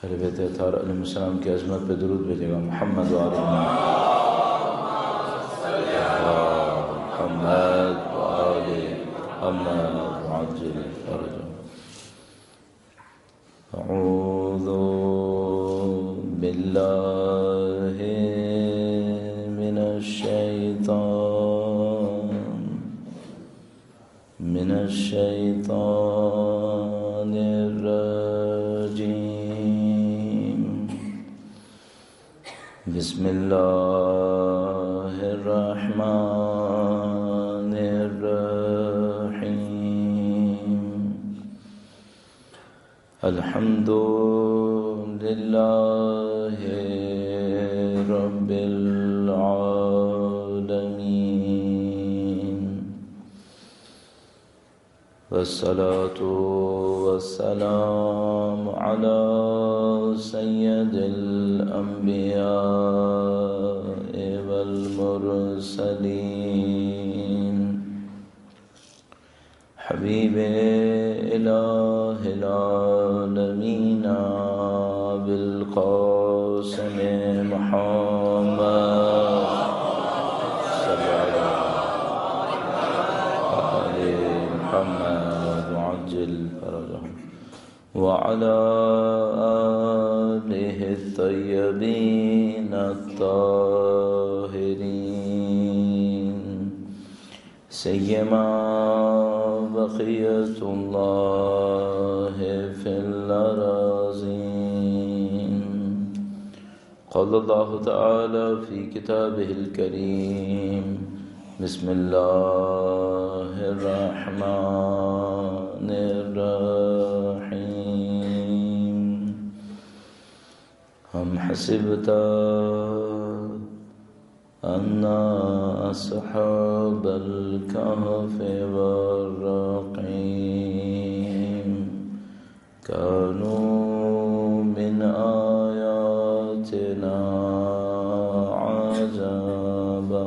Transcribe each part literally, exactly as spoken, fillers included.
اہل بیت اطہار علیہ السلام کی عظمت پہ درود بھیجے گا. محمد و آل محمد و آل محمد وعجل فرجهم. اعوذ باللہ من الشیطان من الشیطان الرجیم. بسم اللہ الرحمن الرحیم. الحمد للہ رب العالمین والصلاة والسلام على سید الانبیاء والمرسلین حبیب الہ العالمین بالقاسم محمد صلی اللہ علیہ محمد وعجل فرجهم وعلى آلہ الطیبین الطاہرین سیما بقیت اللہ فی الارضین. قال اللہ تعالی فی کتابہ الکریم بسم اللہ الرحمن الرحیم. ام حسبت ان اصحاب الكهف والرقیم كانوا من آیاتنا عجبا.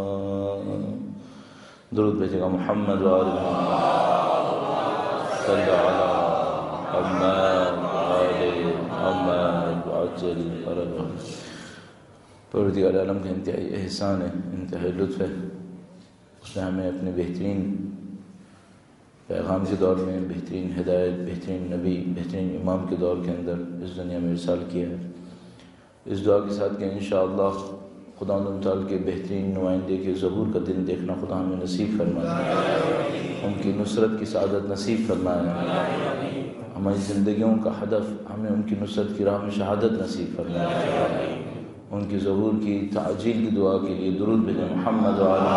درود بھیجے گا. محمد و آل محمد صلی علی محمد و آل محمد وعجل فرجهم. پروردگار عالم کا انتہائی احسان ہے، انتہائی لطف ہے. اس نے ہمیں اپنے بہترین پیغام کے دور میں، بہترین ہدایت، بہترین نبی، بہترین امام کے دور کے اندر اس دنیا میں ارسال کیا ہے. اس دعا کے ساتھ کہ انشاءاللہ خدا تعالیٰ کے بہترین نمائندے کے ظہور کا دن دیکھنا خدا ہمیں نصیب فرمائے، ان کی نصرت کی سعادت نصیب فرمائے، ہماری زندگیوں کا ہدف ہمیں ان کی نصرت کی راہ میں شہادت نصیب فرمائے. ان کی ظہور کی تعجیل کی دعا کے لیے درود بھیجیں. محمد و آل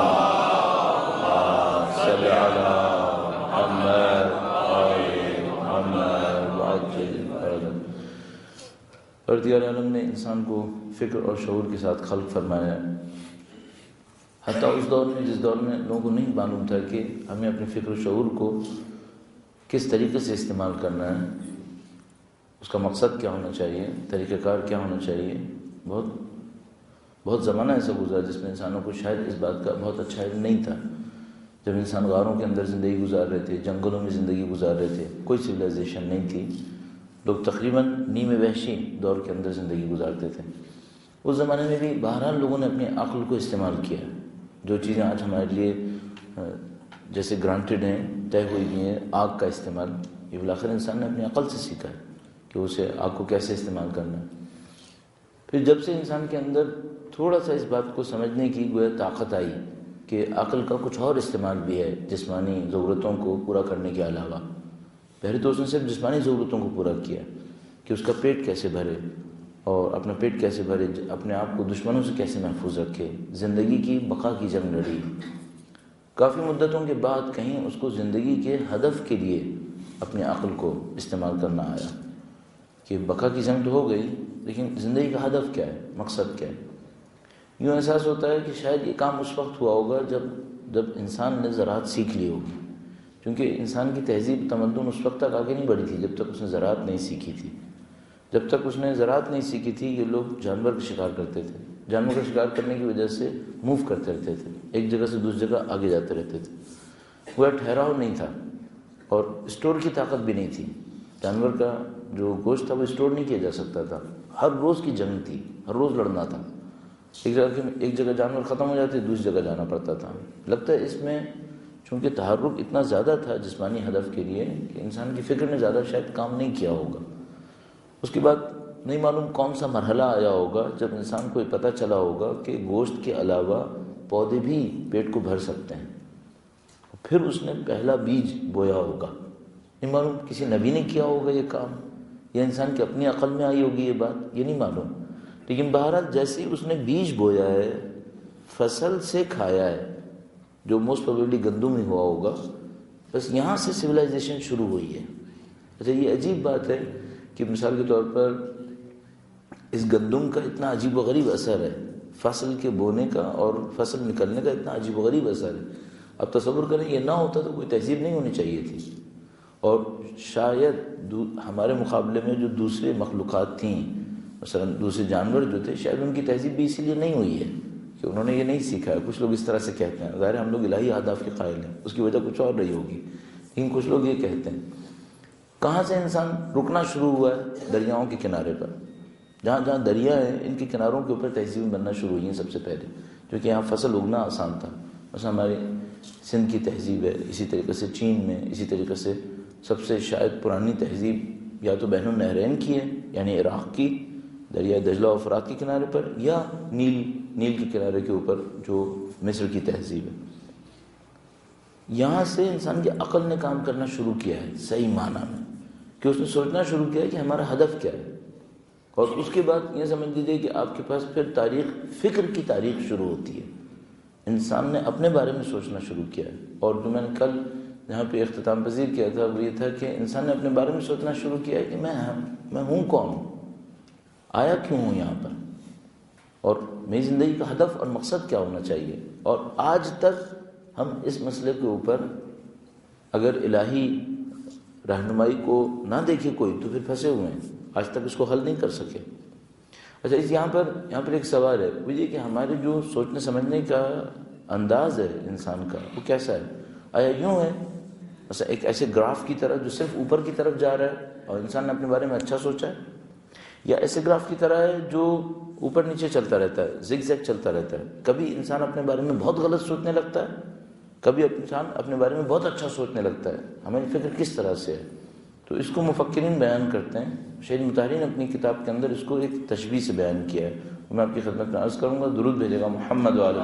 صلی علی محمد آل محمد وعجل فرجهم. پروردگار عالم نے انسان کو فکر اور شعور کے ساتھ خلق فرمایا ہے. حتیٰ اس دور میں جس دور میں لوگوں کو نہیں معلوم تھا کہ ہمیں اپنے فکر و شعور کو کس طریقے سے استعمال کرنا ہے، اس کا مقصد کیا ہونا چاہیے، طریقہ کار کیا ہونا چاہیے. بہت بہت زمانہ ایسا گزرا جس میں انسانوں کو شاید اس بات کا بہت اچھا علم نہیں تھا. جب انسان غاروں کے اندر زندگی گزار رہے تھے، جنگلوں میں زندگی گزار رہے تھے، کوئی سویلائزیشن نہیں تھی، لوگ تقریباً نیم وحشی دور کے اندر زندگی گزارتے تھے. اس زمانے میں بھی بہرحال لوگوں نے اپنی عقل کو استعمال کیا. جو چیزیں آج ہمارے لیے جیسے گرانٹیڈ ہیں، طے ہوئی ہوئی ہیں، آگ کا استعمال، یہ بالآخر انسان نے اپنی عقل سے سیکھا ہے کہ اسے آگ کو کیسے استعمال کرنا ہے. پھر جب سے انسان کے اندر تھوڑا سا اس بات کو سمجھنے کی گویا طاقت آئی کہ عقل کا کچھ اور استعمال بھی ہے جسمانی ضرورتوں کو پورا کرنے کے علاوہ. پہلے تو اس نے صرف جسمانی ضرورتوں کو پورا کیا کہ اس کا پیٹ کیسے بھرے اور اپنا پیٹ کیسے بھرے، اپنے آپ کو دشمنوں سے کیسے محفوظ رکھے، زندگی کی بقا کی جنگ لڑی. کافی مدتوں کے بعد کہیں اس کو زندگی کے ہدف کے لیے اپنے عقل کو استعمال کرنا آیا کہ بقا کی جنگ تو ہو گئی لیکن زندگی کا ہدف کیا ہے، مقصد کیا ہے. یوں احساس ہوتا ہے کہ شاید یہ کام اس وقت ہوا ہوگا جب جب انسان نے زراعت سیکھ لی ہوگی، کیونکہ انسان کی تہذیب تمدن اس وقت تک آگے نہیں بڑھی تھی جب تک اس نے زراعت نہیں سیکھی تھی. جب تک اس نے زراعت نہیں سیکھی تھی یہ لوگ جانور کا شکار کرتے تھے، جانور کا شکار کرنے کی وجہ سے موو کرتے رہتے تھے، ایک جگہ سے دوسری جگہ آگے جاتے رہتے تھے. وہ ٹھہراؤ نہیں تھا اور اسٹور کی طاقت بھی نہیں تھی. جانور کا جو گوشت تھا وہ اسٹور نہیں کیا جا سکتا تھا، ہر روز کی جنگ تھی، ہر روز لڑنا تھا، ایک جگہ ایک جگہ جانور ختم ہو جاتے دوسری جگہ جانا پڑتا تھا۔ لگتا ہے اس میں چونکہ تحرک اتنا زیادہ تھا جسمانی ہدف کے لیے کہ انسان کی فکر نے زیادہ شاید کام نہیں کیا ہوگا۔ اس کے بعد نہیں معلوم کون سا مرحلہ آیا ہوگا جب انسان کو یہ پتہ چلا ہوگا کہ گوشت کے علاوہ پودے بھی پیٹ کو بھر سکتے ہیں، پھر اس نے پہلا بیج بویا ہوگا۔ نہیں معلوم کسی نبی نے کیا ہوگا یہ کام یا انسان کی اپنی عقل میں آئی ہوگی یہ بات، یہ نہیں معلوم، لیکن بہرحال جیسے ہی اس نے بیج بویا ہے، فصل سے کھایا ہے جو موسٹ پروبیبلی گندم ہی ہوا ہوگا، بس یہاں سے سویلائزیشن شروع ہوئی ہے۔ اچھا یہ عجیب بات ہے کہ مثال کے طور پر اس گندم کا اتنا عجیب و غریب اثر ہے، فصل کے بونے کا اور فصل نکلنے کا اتنا عجیب و غریب اثر ہے۔ اب تصور کریں یہ نہ ہوتا تو کوئی تہذیب نہیں ہونی چاہیے تھی، اور شاید ہمارے مقابلے میں جو دوسرے مخلوقات تھیں، مثلا دوسرے جانور جو تھے، شاید ان کی تہذیب بھی اسی لیے نہیں ہوئی ہے کہ انہوں نے یہ نہیں سیکھا ہے۔ کچھ لوگ اس طرح سے کہتے ہیں، ظاہر ہم لوگ الہی اہداف کے قائل ہیں، اس کی وجہ کچھ اور رہی ہوگی، لیکن کچھ لوگ یہ کہتے ہیں۔ کہاں سے انسان رکنا شروع ہوا ہے؟ دریاؤں کے کنارے پر، جہاں جہاں دریا ہیں ان کے کناروں کے اوپر تہذیبیں بننا شروع ہوئی ہیں سب سے پہلے، کیونکہ یہاں فصل اگنا آسان تھا۔ مثلا ہماری سندھ کی تہذیب ہے، اسی طریقے سے چین میں، اسی طریقے سے سب سے شاید پرانی تہذیب یا تو بین النہرین کی ہے، یعنی عراق کی، دریا دجلہ و فرات کے کنارے پر، یا نیل نیل کے کنارے کے اوپر جو مصر کی تہذیب ہے۔ یہاں سے انسان کی عقل نے کام کرنا شروع کیا ہے صحیح معنی میں، کہ اس نے سوچنا شروع کیا ہے کہ ہمارا ہدف کیا ہے، اور اس کے بعد یہ سمجھ لیجیے کہ آپ کے پاس پھر تاریخ، فکر کی تاریخ شروع ہوتی ہے۔ انسان نے اپنے بارے میں سوچنا شروع کیا ہے، اور جو میں نے کل جہاں پہ اختتام پذیر کیا تھا وہ یہ تھا کہ انسان نے اپنے بارے میں سوچنا شروع کیا ہے کہ میں میں ہوں کون، آیا کیوں ہوں یہاں پر، اور میری زندگی کا ہدف اور مقصد کیا ہونا چاہیے۔ اور آج تک ہم اس مسئلے کے اوپر اگر الہی رہنمائی کو نہ دیکھے کوئی تو پھر پھنسے ہوئے ہیں، آج تک اس کو حل نہیں کر سکے۔ اچھا اس یہاں پر یہاں پر ایک سوال ہے، وہ یہ کہ ہمارے جو سوچنے سمجھنے کا انداز ہے انسان کا وہ کیسا ہے؟ آیا یوں ہے مثلا ایک ایسے گراف کی طرح جو صرف اوپر کی طرف جا رہا ہے اور انسان نے اپنے بارے میں اچھا سوچا ہے، یا ایسے گراف کی طرح ہے جو اوپر نیچے چلتا رہتا ہے، زگ زگ چلتا رہتا ہے، کبھی انسان اپنے بارے میں بہت غلط سوچنے لگتا ہے، کبھی انسان اپنے بارے میں بہت اچھا سوچنے لگتا ہے، ہمیں فکر کس طرح سے ہے؟ تو اس کو مفکرین بیان کرتے ہیں، شہید مطہری نے اپنی کتاب کے اندر اس کو ایک تشبیہ سے بیان کیا ہے، میں آپ کی خدمت میں عرض کروں گا، درود بھیجے گا محمد و آل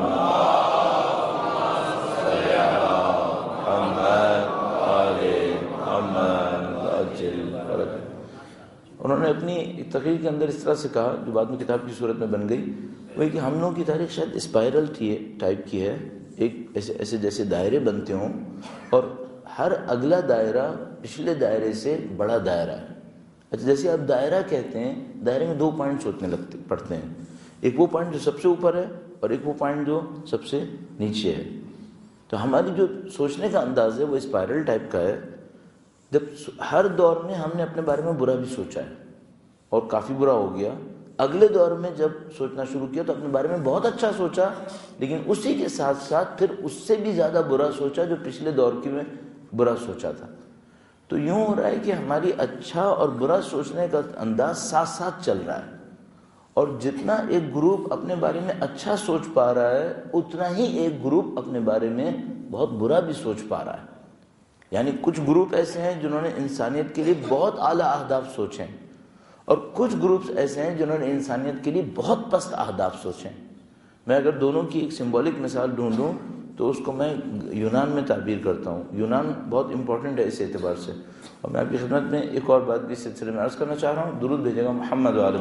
محمد۔ انہوں نے اپنی ایک تقریر کے اندر اس طرح سے کہا جو بعد میں کتاب کی صورت میں بن گئی، وہ کہ ہم لوگوں کی تاریخ شاید اسپائرل تھی ٹائپ کی ہے، ایک ایسے ایسے جیسے دائرے بنتے ہوں، اور ہر اگلا دائرہ پچھلے دائرے سے بڑا دائرہ ہے۔ اچھا جیسے آپ دائرہ کہتے ہیں، دائرے میں دو پوائنٹ سوچنے لگتے پڑتے ہیں، ایک وہ پوائنٹ جو سب سے اوپر ہے اور ایک وہ پوائنٹ جو سب سے نیچے ہے۔ تو ہماری جو سوچنے کا انداز ہے وہ اسپائرل ٹائپ کا ہے، جب ہر دور میں ہم نے اپنے بارے میں برا بھی سوچا ہے اور کافی برا ہو گیا، اگلے دور میں جب سوچنا شروع کیا تو اپنے بارے میں بہت اچھا سوچا، لیکن اسی کے ساتھ ساتھ پھر اس سے بھی زیادہ برا سوچا جو پچھلے دور کی میں برا سوچا تھا۔ تو یوں ہو رہا ہے کہ ہماری اچھا اور برا سوچنے کا انداز ساتھ ساتھ چل رہا ہے، اور جتنا ایک گروپ اپنے بارے میں اچھا سوچ پا رہا ہے اتنا ہی ایک گروپ اپنے بارے میں بہت برا بھی سوچ پا رہا ہے۔ یعنی کچھ گروپ ایسے ہیں جنہوں نے انسانیت کے لیے بہت اعلیٰ اہداف سوچے ہیں، اور کچھ گروپس ایسے ہیں جنہوں نے انسانیت کے لیے بہت پست اہداف سوچے ہیں۔ میں اگر دونوں کی ایک سمبولک مثال ڈھونڈوں تو اس کو میں یونان میں تعبیر کرتا ہوں۔ یونان بہت امپورٹنٹ ہے اس اعتبار سے، اور میں آپ کی خدمت میں ایک اور بات بھی اس سلسلے میں عرض کرنا چاہ رہا ہوں، درود بھیجے گا محمد و آل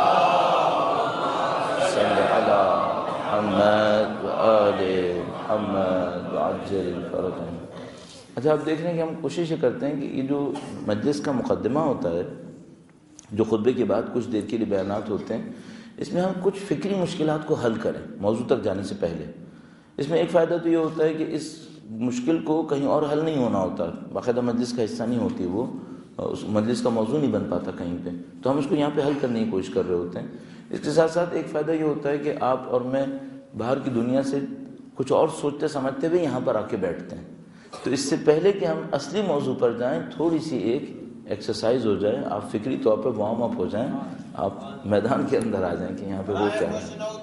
محمد، صلی علی محمد و آل محمد وعجل فرجهم۔ اچھا آپ دیکھ رہے ہیں کہ ہم کوشش یہ کرتے ہیں کہ یہ جو مجلس کا مقدمہ ہوتا ہے، جو خطبے کے بعد کچھ دیر کے لیے بیانات ہوتے ہیں، اس میں ہم کچھ فکری مشکلات کو حل کریں موضوع تک جانے سے پہلے۔ اس میں ایک فائدہ تو یہ ہوتا ہے کہ اس مشکل کو کہیں اور حل نہیں ہونا ہوتا، باقاعدہ مجلس کا حصہ نہیں ہوتی وہ، اس مجلس کا موضوع نہیں بن پاتا کہیں پہ، تو ہم اس کو یہاں پہ حل کرنے کی کوشش کر رہے ہوتے ہیں۔ اس کے ساتھ ساتھ ایک فائدہ یہ ہوتا ہے کہ آپ اور میں باہر کی دنیا سے کچھ اور سوچتے سمجھتے ہوئے یہاں پر آ کے بیٹھتے ہیں، تو اس سے پہلے کہ ہم اصلی موضوع پر جائیں تھوڑی سی ایک ایکسرسائز ہو جائے، آپ فکری طور پہ وارم اپ ہو جائیں، آپ میدان کے اندر آ جائیں کہ یہاں پہ وہ کیا ہے۔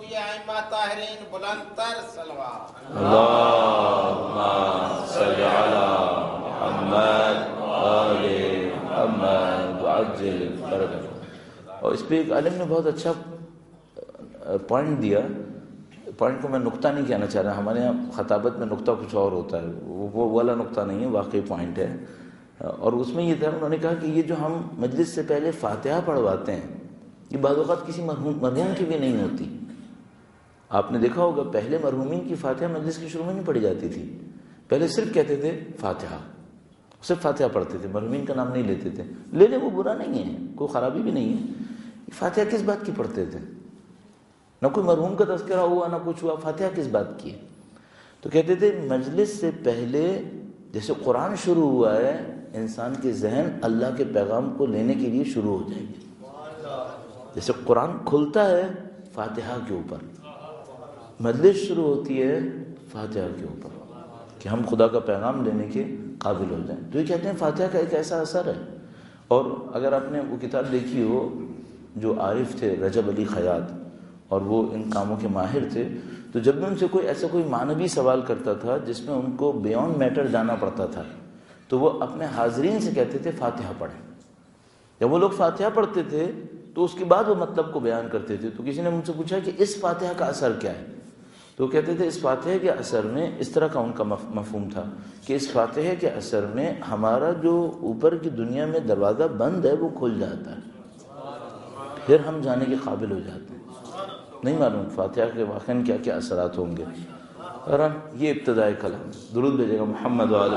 اللہم صل علی محمد وآل محمد وعجل فرجہ۔ اور اس پہ ایک عالم نے بہت اچھا پوائنٹ دیا، پوائنٹ کو میں نقطہ نہیں کہنا چاہ رہا، ہمارے یہاں خطابت میں نقطہ کچھ اور ہوتا ہے، وہ والا نقطہ نہیں ہے، واقعی پوائنٹ ہے۔ اور اس میں یہ تھا، انہوں نے کہا کہ یہ جو ہم مجلس سے پہلے فاتحہ پڑھواتے ہیں، یہ بعض اوقات کسی مرحوم مرحوم کی بھی نہیں ہوتی۔ آپ نے دیکھا ہوگا پہلے مرحومین کی فاتحہ مجلس کے شروع میں نہیں پڑھی جاتی تھی، پہلے صرف کہتے تھے فاتحہ، صرف فاتحہ پڑھتے تھے، مرحومین کا نام نہیں لیتے تھے۔ لے لیں، وہ برا نہیں ہے، کوئی خرابی بھی نہیں ہے۔ فاتحہ کس بات کی پڑھتے تھے؟ نہ کوئی مرحوم کا تذکرہ ہوا، نہ کچھ ہوا، فاتحہ کس بات کی ہے؟ تو کہتے تھے مجلس سے پہلے جیسے قرآن شروع ہوا ہے، انسان کے ذہن اللہ کے پیغام کو لینے کے لیے شروع ہو جائیں گے۔ جیسے قرآن کھلتا ہے فاتحہ کے اوپر، مجلس شروع ہوتی ہے فاتحہ کے اوپر، کہ ہم خدا کا پیغام لینے کے قابل ہو جائیں۔ تو یہ کہتے ہیں فاتحہ کا ایک ایسا اثر ہے۔ اور اگر آپ نے وہ کتاب دیکھی ہو جو عارف تھے رجب علی خیاط، اور وہ ان کاموں کے ماہر تھے، تو جب بھی ان سے کوئی ایسا کوئی معنوی سوال کرتا تھا جس میں ان کو بیونڈ میٹر جانا پڑتا تھا، تو وہ اپنے حاضرین سے کہتے تھے فاتحہ پڑھیں۔ جب وہ لوگ فاتحہ پڑھتے تھے تو اس کے بعد وہ مطلب کو بیان کرتے تھے۔ تو کسی نے مجھ سے پوچھا کہ اس فاتحہ کا اثر کیا ہے؟ تو کہتے تھے اس فاتحہ کے اثر میں، اس طرح کا ان کا مفہوم تھا کہ اس فاتحہ کے اثر میں ہمارا جو اوپر کی دنیا میں دروازہ بند ہے وہ کھل جاتا ہے، پھر ہم جانے کے قابل ہو جاتے ہیں۔ نہیں معلوم فاتحہ کے واقعاً کیا کیا اثرات ہوں گے۔ اور یہ ابتدائی کلام، درود بھیجے گا محمد و آل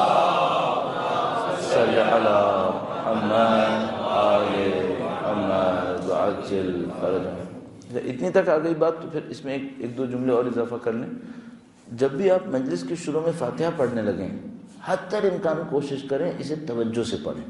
محمد صلی علی محمد آل محمد وعجل فرجہ۔ اتنی تک آ گئی بات، تو پھر اس میں ایک ایک دو جملے اور اضافہ کر لیں۔ جب بھی آپ مجلس کے شروع میں فاتحہ پڑھنے لگیں، حد تر امکان کوشش کریں اسے توجہ سے پڑھیں۔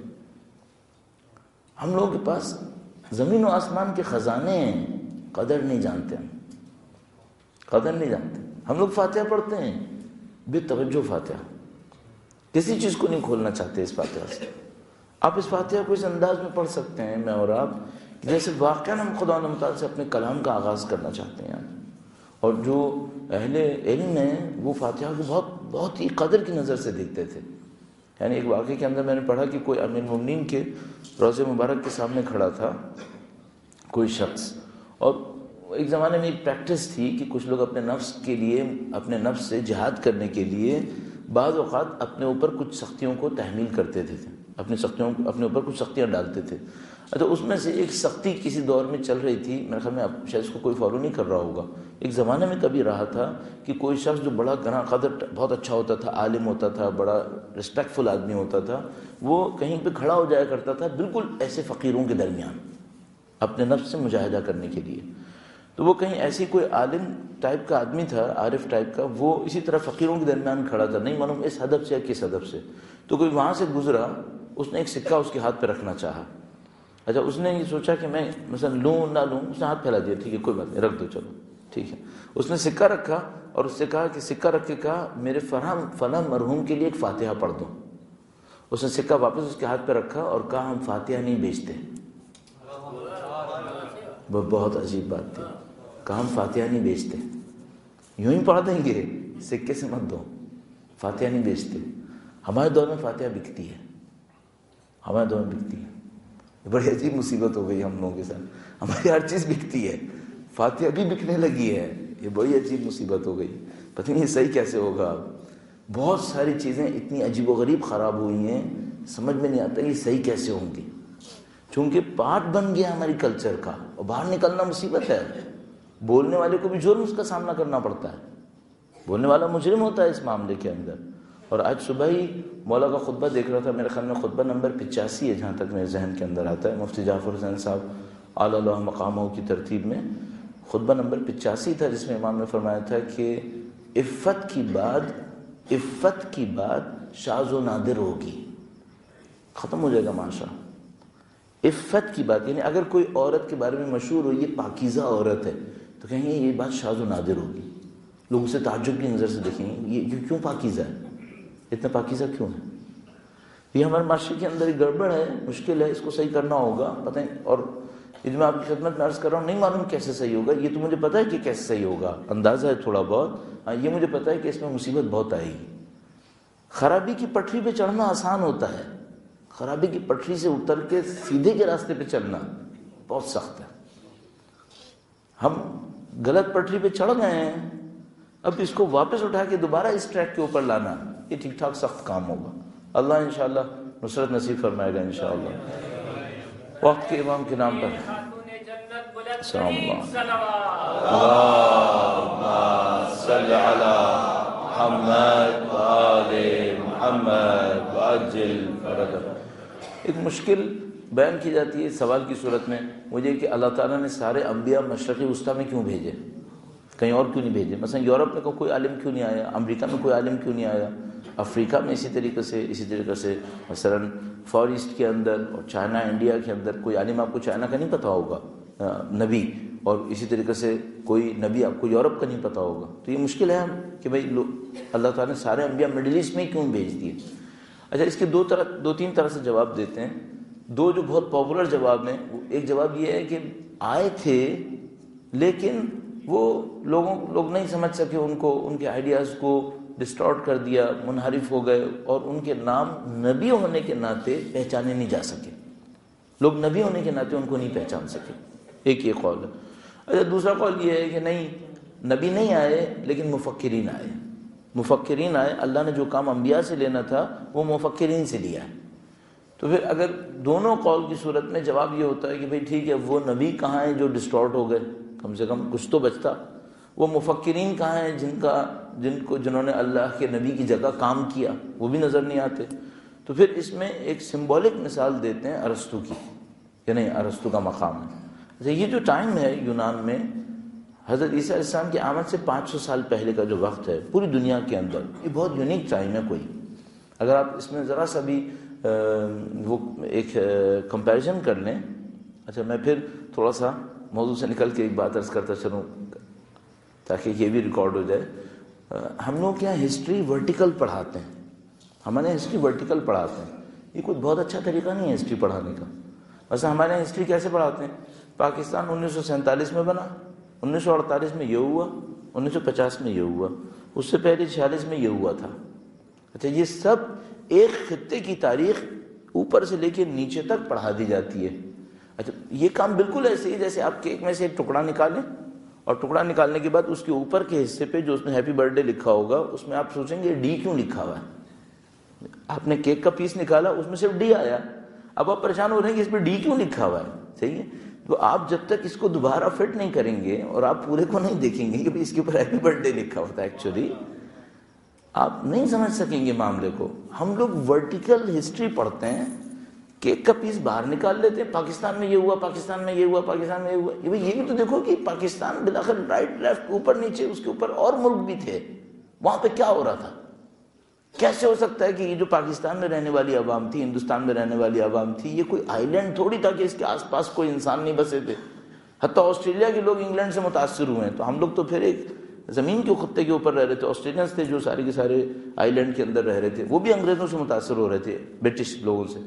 ہم لوگوں کے پاس زمین و آسمان کے خزانے ہیں، قدر نہیں جانتے، ہم قدر نہیں جانتے۔ ہم لوگ فاتحہ پڑھتے ہیں بے توجہ، فاتحہ کسی چیز کو نہیں کھولنا چاہتے اس فاتحہ سے۔ آپ اس فاتحہ کو اس انداز میں پڑھ سکتے ہیں، میں اور آپ، جیسے واقعاً ہم خدا و تعالیٰ سے اپنے کلام کا آغاز کرنا چاہتے ہیں۔ اور جو اہل علم ہیں وہ فاتحہ کو بہت بہت ہی قدر کی نظر سے دیکھتے تھے۔ یعنی ایک واقعے کے اندر میں نے پڑھا کہ کوئی امیر المومنین کے روضہ مبارک کے سامنے کھڑا تھا کوئی شخص، اور ایک زمانے میں ایک پریکٹس تھی کہ کچھ لوگ اپنے نفس کے لیے، اپنے نفس سے جہاد کرنے کے لیے بعض اوقات اپنے اوپر کچھ سختیوں کو تحمیل کرتے تھے، اپنے سختیوں اپنے اوپر کچھ سختیاں ڈالتے تھے۔ اچھا، اس میں سے ایک سختی کسی دور میں چل رہی تھی، میرے خیال میں اب شاید اس کو کوئی فالو نہیں کر رہا ہوگا، ایک زمانے میں کبھی رہا تھا کہ کوئی شخص جو بڑا گراں قدر، بہت اچھا ہوتا تھا، عالم ہوتا تھا، بڑا رسپیکٹفل آدمی ہوتا تھا، وہ کہیں پہ کھڑا ہو جایا کرتا تھا بالکل ایسے فقیروں کے درمیان اپنے نفس سے مجاہدہ کرنے کے لیے۔ تو وہ کہیں ایسی کوئی عالم ٹائپ کا آدمی تھا، عارف ٹائپ کا، وہ اسی طرح فقیروں کے درمیان کھڑا تھا، نہیں معلوم اس ہدف سے یا کس ہدف سے۔ تو کوئی وہاں سے گزرا، اس نے ایک سکہ اس کے ہاتھ پہ رکھنا چاہا۔ اچھا، اس نے یہ سوچا کہ میں مثلا لوں نہ لوں، اس نے ہاتھ پھیلا دیا، ٹھیک ہے کوئی بات نہیں، رکھ دو، چلو ٹھیک ہے۔ اس نے سکہ رکھا اور اس سے کہا کہ سکہ رکھ کے کہا میرے فلاں فلاں مرحوم کے لیے ایک فاتحہ پڑھ دو۔ اس نے سکہ واپس اس کے ہاتھ پہ رکھا اور کہا ہم فاتحہ نہیں بیچتے۔ وہ بہت عجیب بات تھی، کہا ہم فاتحہ نہیں بیچتے، یوں ہی پڑھ دیں گے، سکے سے مت دو، فاتحہ نہیں بیچتے۔ ہمارے دور میں فاتحہ بکتی ہے، ہمارے دور میں بکتی ہے۔ بڑی عجیب مصیبت ہو گئی ہم لوگوں کے ساتھ، ہماری ہر چیز بکتی ہے، فاتحہ بھی بکنے لگی ہے، یہ بڑی عجیب مصیبت ہو گئی، پتہ نہیں صحیح کیسے ہوگا۔ بہت ساری چیزیں اتنی عجیب و غریب خراب ہوئی ہیں، سمجھ میں نہیں آتا یہ صحیح کیسے ہوں گی، چونکہ پارٹ بن گیا ہماری کلچر کا، اور باہر نکلنا مصیبت ہے۔ بولنے والے کو بھی جرم اس کا سامنا کرنا پڑتا ہے، بولنے والا مجرم ہوتا ہے اس معاملے کے اندر۔ اور آج صبح ہی مولا کا خطبہ دیکھ رہا تھا، میرے خیال میں خطبہ نمبر پچاسی ہے جہاں تک میرے ذہن کے اندر آتا ہے، مفتی جعفر حسین صاحب اعلیٰ اللہ مقامہ کی ترتیب میں خطبہ نمبر پچاسی تھا، جس میں امام نے فرمایا تھا کہ عفت کی بات عفت کی بات شاذ و نادر ہوگی، ختم ہو جائے گا معاشرہ۔ عفت کی بات یعنی اگر کوئی عورت کے بارے میں مشہور ہو یہ پاکیزہ عورت ہے، تو کہیں گے یہ بات شاذ و نادر ہوگی، لوگ اسے تعجب کی نظر سے دیکھیں گے، یہ کیوں پاکیزہ ہے، اتنا پاکیزہ کیوں ہے؟ یہ ہمارے معاشرے کے اندر ایک گڑبڑ ہے، مشکل ہے، اس کو صحیح کرنا ہوگا. پتہ ہے، اور یہ جو میں آپ کی خدمت میں عرض کر رہا ہوں نہیں معلوم کیسے صحیح ہوگا. یہ تو مجھے پتہ ہے کہ کیسے صحیح ہوگا، اندازہ ہے تھوڑا بہت. ہاں یہ مجھے پتہ ہے کہ اس میں مصیبت بہت آئے گی. خرابی کی پٹری پہ چڑھنا آسان ہوتا ہے، خرابی کی پٹری سے اتر کے سیدھے کے راستے پہ چلنا بہت سخت ہے. ہم غلط پٹری پہ چڑھ گئے ہیں، اب اس کو واپس اٹھا کے دوبارہ اس ٹریک کے اوپر لانا یہ ٹھیک ٹھاک سخت کام ہوگا. اللہ انشاءاللہ نصرت نصیب فرمائے گا انشاءاللہ. وقت کے امام کے نام پر السلام علیکم. اللہم صل علی محمد وآل محمد وعجل فرجہ. ایک مشکل بیان کی جاتی ہے سوال کی صورت میں مجھے کہ اللہ تعالیٰ نے سارے انبیاء مشرقی وسطیٰ میں کیوں بھیجے، کہیں اور کیوں نہیں بھیجے؟ مثلا یورپ میں کوئی عالم کیوں نہیں آیا، امریکہ میں کوئی عالم کیوں نہیں آیا، افریقہ میں اسی طریقے سے اسی طریقے سے مثلا فار ایسٹ کے اندر اور چائنا انڈیا کے اندر کوئی عالم، آپ کو چائنا کا نہیں پتہ ہوگا نبی، اور اسی طریقے سے کوئی نبی آپ کو یورپ کا نہیں پتہ ہوگا. تو یہ مشکل ہے کہ بھائی اللہ تعالیٰ نے سارے انبیاء مڈل ایسٹ میں کیوں بھیج دیے. اچھا اس کے دو طرح دو تین طرح سے جواب دیتے ہیں. دو جو بہت پاپولر جواب ہیں، ایک جواب یہ ہے کہ آئے تھے لیکن وہ لوگوں لوگ نہیں سمجھ سکے، ان کو ان کے آئیڈیاز کو ڈسٹارٹ کر دیا، منحرف ہو گئے، اور ان کے نام نبی ہونے کے ناطے پہچانے نہیں جا سکے. لوگ نبی ہونے کے ناطے ان کو نہیں پہچان سکے. ایک یہ قول ہے. اچھا دوسرا قول یہ ہے کہ نہیں، نبی نہیں آئے لیکن مفکرین آئے. مفکرین آئے، اللہ نے جو کام انبیاء سے لینا تھا وہ مفکرین سے لیا ہے. تو پھر اگر دونوں قول کی صورت میں جواب یہ ہوتا ہے کہ بھئی ٹھیک ہے، وہ نبی کہاں ہیں جو ڈسٹارٹ ہو گئے، کم سے کم کچھ تو بچتا. وہ مفکرین کہاں ہیں جن کا جن کو جنہوں نے اللہ کے نبی کی جگہ کام کیا، وہ بھی نظر نہیں آتے. تو پھر اس میں ایک سمبولک مثال دیتے ہیں ارسطو کی کہ نہیں ارسطو کا مقام ہے. اچھا یہ جو ٹائم ہے یونان میں حضرت عیسیٰ علیہ السلام کی آمد سے پانچ سو سال پہلے کا جو وقت ہے پوری دنیا کے اندر، یہ بہت یونیک ٹائم ہے. کوئی اگر آپ اس میں ذرا سا بھی وہ ایک کمپیریزن کر لیں. اچھا میں پھر تھوڑا سا موضوع سے نکل کے ایک بات عرض کرتا چلوں تاکہ یہ بھی ریکارڈ ہو جائے. ہم لوگ کیا ہسٹری ورٹیکل پڑھاتے ہیں، ہمارے ہسٹری ورٹیکل پڑھاتے ہیں. یہ کوئی بہت اچھا طریقہ نہیں ہے ہسٹری پڑھانے کا. ویسے ہمارے ہسٹری کیسے پڑھاتے ہیں؟ پاکستان انیس سو سینتالیس میں بنا، انیس سو اڑتالیس میں یہ ہوا، انیس سو پچاس میں یہ ہوا، اس سے پہلے چھیالیس میں یہ ہوا تھا. اچھا یہ سب ایک خطے کی تاریخ اوپر سے لے کے نیچے تک پڑھا دی جاتی ہے. اچھا یہ کام بالکل ایسے ہی جیسے آپ کیک میں سے ایک ٹکڑا نکالیں اور ٹکڑا نکالنے کے بعد اس کے اوپر کے حصے پہ جو اس میں ہیپی برتھ ڈے لکھا ہوگا اس میں آپ سوچیں گے ڈی کیوں لکھا ہوا ہے. آپ نے کیک کا پیس نکالا اس میں صرف ڈی آیا، اب آپ پریشان ہو رہے ہیں کہ اس پہ ڈی کیوں لکھا ہوا ہے. صحیح ہے، تو آپ جب تک اس کو دوبارہ فٹ نہیں کریں گے اور آپ پورے کو نہیں دیکھیں گے کہ اس کے اوپر ہیپی برتھ ڈے لکھا ہوتا ہے، ایکچولی آپ نہیں سمجھ سکیں گے معاملے کو. ہم لوگ ورٹیکل ہسٹری پڑھتے ہیں، کیک کا پیس باہر نکال لیتے ہیں، پاکستان میں یہ ہوا، پاکستان میں یہ ہوا، پاکستان میں یہ ہوا. یہ بھی تو دیکھو کہ پاکستان بلاخر رائٹ لیفٹ اوپر نیچے اس کے اوپر اور ملک بھی تھے، وہاں پہ کیا ہو رہا تھا. کیسے ہو سکتا ہے کہ یہ جو پاکستان میں رہنے والی عوام تھی، ہندوستان میں رہنے والی عوام تھی، یہ کوئی آئی لینڈ تھوڑی تھا کہ اس کے آس پاس کوئی انسان نہیں بسے تھے. حتیٰ آسٹریلیا کے لوگ انگلینڈ سے متاثر ہوئے ہیں، تو ہم لوگ تو پھر ایک زمین کے خطے کے اوپر رہ رہے تھے. آسٹریلینس تھے جو سارے کے سارے آئی لینڈ کے اندر رہ رہے تھے، وہ بھی انگریزوں سے متاثر ہو رہے تھے، برٹش لوگوں سے.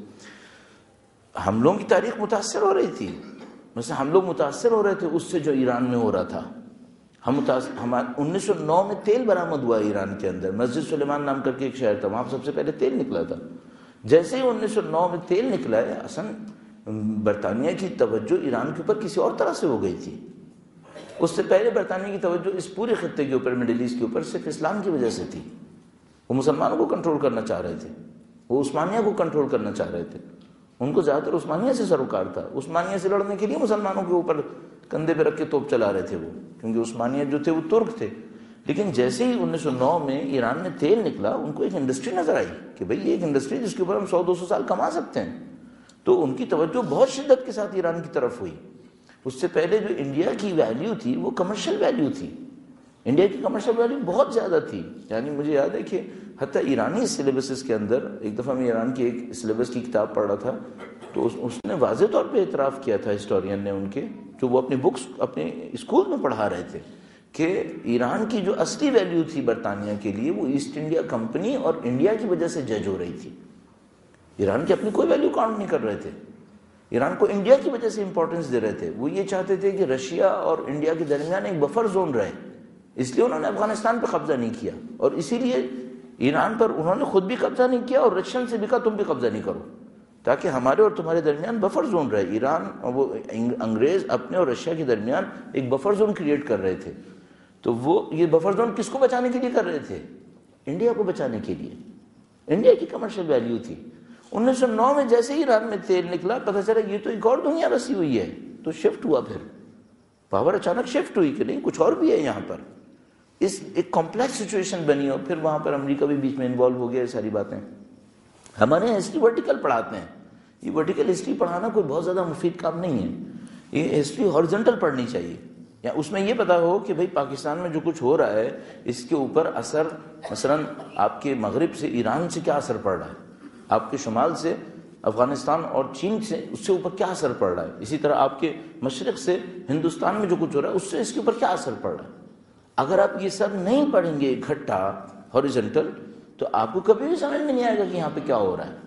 ہم لوگوں کی تاریخ متاثر ہو رہی تھی. مثلا ہم لوگ متاثر ہو رہے تھے اس سے جو ایران میں ہو رہا تھا. ہم ہمارے انیس سو نو میں تیل برآمد ہوا ایران کے اندر، مسجد سلیمان نام کر کے ایک شہر تھا، وہاں سب سے پہلے تیل نکلا تھا. جیسے ہی انیس سو نو میں تیل نکلا ہے، اصلا برطانیہ کی توجہ ایران کے اوپر کسی اور طرح سے ہو گئی تھی. اس سے پہلے برطانیہ کی توجہ اس پورے خطے کے اوپر، مڈل ایسٹ کے اوپر، صرف اسلام کی وجہ سے تھی. وہ مسلمانوں کو کنٹرول کرنا چاہ رہے تھے، وہ عثمانیہ کو کنٹرول کرنا چاہ رہے تھے. ان کو زیادہ تر عثمانیہ سے سروکار تھا. عثمانیہ سے لڑنے کے لیے مسلمانوں کے اوپر کندھے پہ رکھ کے توپ چلا رہے تھے وہ، کیونکہ عثمانیہ جو تھے وہ ترک تھے. لیکن جیسے ہی انیس سو نو میں ایران میں تیل نکلا، ان کو ایک انڈسٹری نظر آئی کہ بھئی یہ ایک انڈسٹری جس کے اوپر ہم سو دو سو سال کما سکتے ہیں. تو ان کی توجہ بہت شدت کے ساتھ ایران کی طرف ہوئی. اس سے پہلے جو انڈیا کی ویلیو تھی وہ کمرشل ویلیو تھی. انڈیا کی کمرشل ویلیو بہت زیادہ تھی. یعنی مجھے یاد ہے کہ حتیٰ ایرانی سلیبسز کے اندر، ایک دفعہ میں ایران کی ایک سلیبس کی کتاب پڑھ رہا تھا، تو اس نے واضح طور پہ اعتراف کیا تھا ہسٹورین نے، ان کے جو وہ اپنی بکس اپنے اسکول میں پڑھا رہے تھے، کہ ایران کی جو اصلی ویلیو تھی برطانیہ کے لیے وہ ایسٹ انڈیا کمپنی اور انڈیا کی وجہ سے جج ہو رہی تھی. ایران کی اپنی کوئی ویلیو کاؤنٹ نہیں کر رہے تھے. ایران کو انڈیا کی وجہ سے امپورٹنس دے رہے تھے. وہ یہ چاہتے تھے کہ رشیا اور انڈیا کے درمیان ایک بفر زون رہے, اس لیے انہوں نے افغانستان پہ قبضہ نہیں کیا, اور اسی لیے ایران پر انہوں نے خود بھی قبضہ نہیں کیا اور رشین سے بھی کہا تم بھی قبضہ نہیں کرو, تاکہ ہمارے اور تمہارے درمیان بفر زون رہے. ایران اور وہ انگریز اپنے اور رشیا کے درمیان ایک بفر زون کریٹ کر رہے تھے. تو وہ یہ بفر زون کس کو بچانے کے لیے کر رہے تھے؟ انڈیا کو بچانے کے لیے. انڈیا کی کمرشل ویلیو تھی. انیس سو نو میں جیسے ہی ایران میں تیل نکلا پتہ چلا یہ تو ایک اور دنیا بسی ہوئی ہے, تو شفٹ ہوا, پھر پاور اچانک شفٹ ہوئی کہ نہیں کچھ اور بھی ہے یہاں پر. اس ایک کمپلیکس سچویشن بنی, اور پھر وہاں پر امریکہ بھی بیچ میں انوالو ہو گیا. یہ ساری باتیں ہمارے یہاں ہسٹری ورٹیکل پڑھاتے ہیں. یہ ورٹیکل ہسٹری پڑھانا کوئی بہت زیادہ مفید کام نہیں ہے. یہ ہسٹری ہارزنٹل پڑھنی چاہیے, یا اس میں یہ پتا ہو کہ بھئی پاکستان میں جو کچھ ہو رہا ہے اس کے اوپر اثر مثلا آپ کے مغرب سے ایران سے کیا اثر پڑ رہا ہے, آپ کے شمال سے افغانستان اور چین سے اس سے اوپر کیا اثر پڑ رہا ہے, اسی طرح آپ کے مشرق سے ہندوستان میں جو کچھ ہو رہا ہے اس سے اس کے اوپر کیا اثر پڑ رہا ہے. اگر آپ یہ سب نہیں پڑھیں گے اکٹھا ہاریزنٹل تو آپ کو کبھی بھی سمجھ میں نہیں آئے گا کہ یہاں پہ کیا ہو رہا ہے.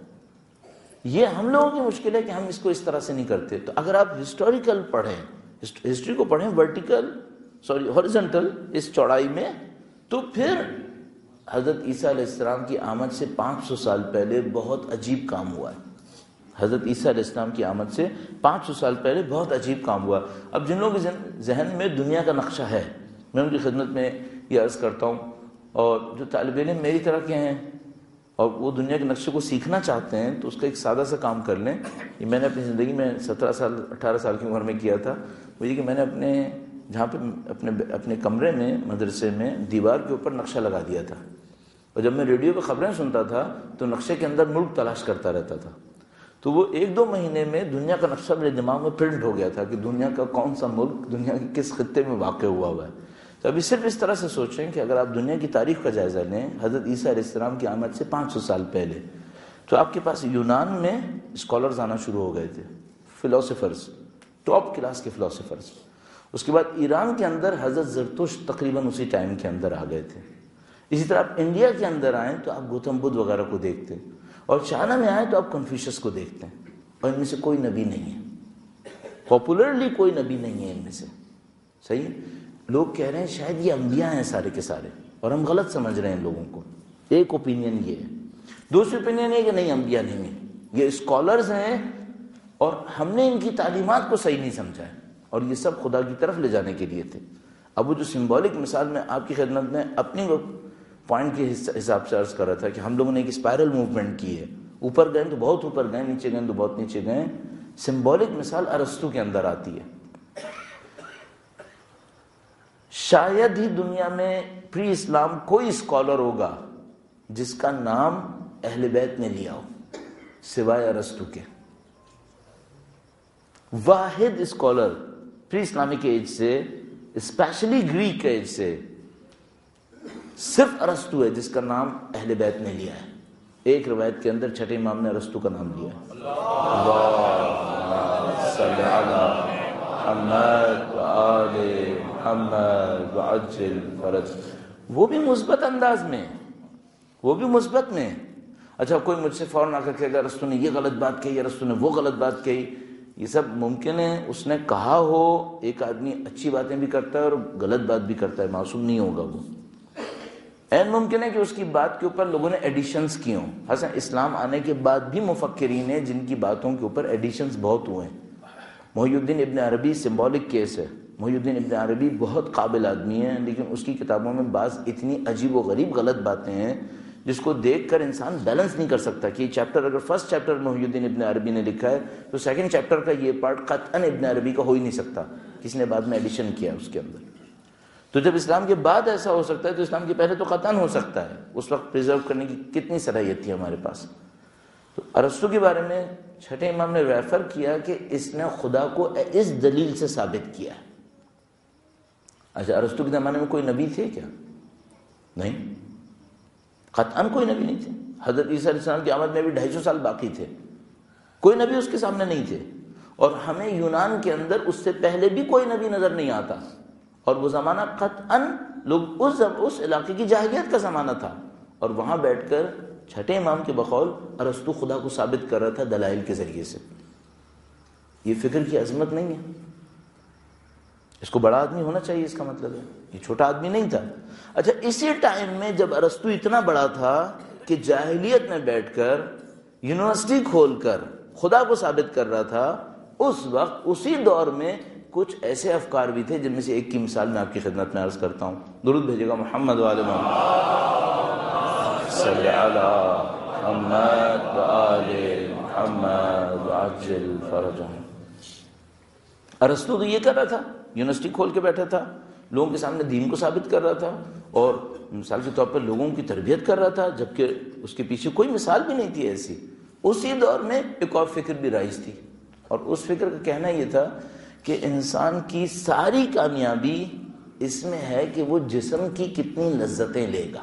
یہ ہم لوگوں کی مشکل ہے کہ ہم اس کو اس طرح سے نہیں کرتے. تو اگر آپ ہسٹوریکل پڑھیں, ہسٹری کو پڑھیں ورٹیکل سوری ہاریزنٹل اس چوڑائی میں, تو پھر حضرت عیسیٰ علیہ السلام کی آمد سے پانچ سو سال پہلے بہت عجیب کام ہوا ہے. حضرت عیسیٰ علیہ السلام کی آمد سے پانچ سو سال پہلے بہت عجیب کام ہوا. اب جن لوگوں کے ذہن میں دنیا کا نقشہ ہے, میں ان کی خدمت میں یہ عرض کرتا ہوں, اور جو طالب علم میری طرح کے ہیں اور وہ دنیا کے نقشے کو سیکھنا چاہتے ہیں تو اس کا ایک سادہ سا کام کر لیں. یہ میں نے اپنی زندگی میں سترہ سال اٹھارہ سال کی عمر میں کیا تھا. وہ یہ کہ میں نے اپنے جہاں پہ اپنے اپنے کمرے میں مدرسے میں دیوار کے اوپر نقشہ لگا دیا تھا, اور جب میں ریڈیو پہ خبریں سنتا تھا تو نقشے کے اندر ملک تلاش کرتا رہتا تھا. تو وہ ایک دو مہینے میں دنیا کا نقشہ میرے دماغ میں پرنٹ ہو گیا تھا کہ دنیا کا کون سا ملک دنیا کے کس خطے میں واقع ہوا ہوا ہے. تو ابھی صرف اس طرح سے سوچیں کہ اگر آپ دنیا کی تاریخ کا جائزہ لیں حضرت عیسیٰ علیہ السلام کی آمد سے پانچ سو سال پہلے, تو آپ کے پاس یونان میں اسکالرز آنا شروع ہو گئے تھے, فلاسفرز, ٹاپ کلاس کے فلاسفرز. اس کے بعد ایران کے اندر حضرت زرتشت تقریباً اسی ٹائم کے اندر آ گئے تھے. اسی طرح آپ انڈیا کے اندر آئیں تو آپ گوتم بدھ وغیرہ کو دیکھتے ہیں, اور چائنا میں آئیں تو آپ کنفیوشس کو دیکھتے ہیں, اور ان میں سے کوئی نبی نہیں ہے. پاپولرلی کوئی نبی نہیں ہے ان میں سے. صحیح, لوگ کہہ رہے ہیں شاید یہ انبیاء ہیں سارے کے سارے, اور ہم غلط سمجھ رہے ہیں لوگوں کو. ایک اوپینین یہ ہے. دوسری اوپینین یہ کہ نہیں انبیاء نہیں ہیں, یہ اسکالرز ہیں اور ہم نے ان کی تعلیمات کو صحیح نہیں سمجھا ہے, اور یہ سب خدا کی طرف لے جانے کے لیے تھے. اب وہ جو سمبولک مثال میں آپ کی خدمت میں اپنی پوائنٹ کے حساب سے عرض کر رہا تھا کہ ہم لوگوں نے ایک اسپائرل موومنٹ کی ہے, اوپر گئے تو بہت اوپر گئے, نیچے گئے تو بہت نیچے گئے. سمبولک مثال ارسطو کے اندر آتی ہے. شاید ہی دنیا میں پری اسلام کوئی اسکالر ہوگا جس کا نام اہل بیت نے لیا ہو سوائے ارسطو کے. واحد اسکالر پری اسلامک ایج سے, اسپیشلی گریک ایج سے, صرف ارسطو ہے جس کا نام اہل بیت نے لیا ہے. ایک روایت کے اندر چھٹے امام نے ارسطو کا نام لیا ہے. اللہم صلی علی محمد وآل محمد وعجل فرج. وہ بھی مثبت انداز میں, وہ بھی مثبت میں. اچھا کوئی مجھ سے فوراً آ کر کہے گا ارسطو نے یہ غلط بات کہی, ارسطو نے وہ غلط بات کہی. یہ سب ممکن ہے اس نے کہا ہو, ایک آدمی اچھی باتیں بھی کرتا ہے اور غلط بات بھی کرتا ہے, معصوم نہیں ہوگا وہ. این ممکن ہے کہ اس کی بات کے اوپر لوگوں نے ایڈیشنز کی ہوں. حسن اسلام آنے کے بعد بھی مفکرین ہیں جن کی باتوں کے اوپر ایڈیشنز بہت ہوئے ہیں. محی الدین ابن عربی سمبولک کیس ہے. محی الدین ابن عربی بہت قابل آدمی ہیں, لیکن اس کی کتابوں میں بعض اتنی عجیب و غریب غلط باتیں ہیں جس کو دیکھ کر انسان بیلنس نہیں کر سکتا کہ یہ چیپٹر اگر فرسٹ چیپٹر محی الدین ابن عربی نے لکھا ہے تو سیکنڈ چیپٹر کا یہ پارٹ قطعاً ابن عربی کا ہو ہی نہیں سکتا, کسی نے بعد میں ایڈیشن کیا اس کے اندر. تو جب اسلام کے بعد ایسا ہو سکتا ہے تو اسلام کے پہلے تو قطعاً ہو سکتا ہے. اس وقت پریزرو کرنے کی کتنی صلاحیت تھی ہمارے پاس. تو ارسطو کے بارے میں چھٹے امام نے ریفر کیا کہ اس نے خدا کو اس دلیل سے ثابت کیا ہے. اچھا ارسطو کے زمانے میں کوئی نبی تھے کیا؟ نہیں, قطعاً کوئی نبی نہیں تھے. حضرت عیسیٰ علیہ السلام کی آمد میں بھی ڈھائی سو سال باقی تھے, کوئی نبی اس کے سامنے نہیں تھے. اور ہمیں یونان کے اندر اس سے پہلے بھی کوئی نبی نظر نہیں آتا, اور وہ زمانہ قطعاً لوگ اس اس علاقے کی جاہلیت کا زمانہ تھا, اور وہاں بیٹھ کر چھٹے امام کے بقول ارسطو خدا کو ثابت کر رہا تھا دلائل کے ذریعے سے. یہ فکر کی عظمت نہیں ہے. اس کو بڑا آدمی ہونا چاہیے، اس کا مطلب ہے یہ چھوٹا آدمی نہیں تھا. اچھا اسی ٹائم میں جب ارسطو اتنا بڑا تھا کہ جاہلیت میں بیٹھ کر یونیورسٹی کھول کر خدا کو ثابت کر رہا تھا، اس وقت اسی دور میں کچھ ایسے افکار بھی تھے جن میں سے ایک کی مثال میں آپ کی خدمت میں عرض کرتا ہوں. درود بھیجے گا محمد وآل محمد صلی علی محمد وآل محمد وعجل فرجهم. ارسطو تو یہ کر رہا تھا، یونیورسٹی کھول کے بیٹھا تھا، لوگوں کے سامنے دین کو ثابت کر رہا تھا اور مثال کے طور پر لوگوں کی تربیت کر رہا تھا، جبکہ اس کے پیچھے کوئی مثال بھی نہیں تھی ایسی. اسی دور میں ایک اور فکر بھی رائج تھی، اور اس فکر کا کہنا یہ تھا کہ انسان کی ساری کامیابی اس میں ہے کہ وہ جسم کی کتنی لذتیں لے گا.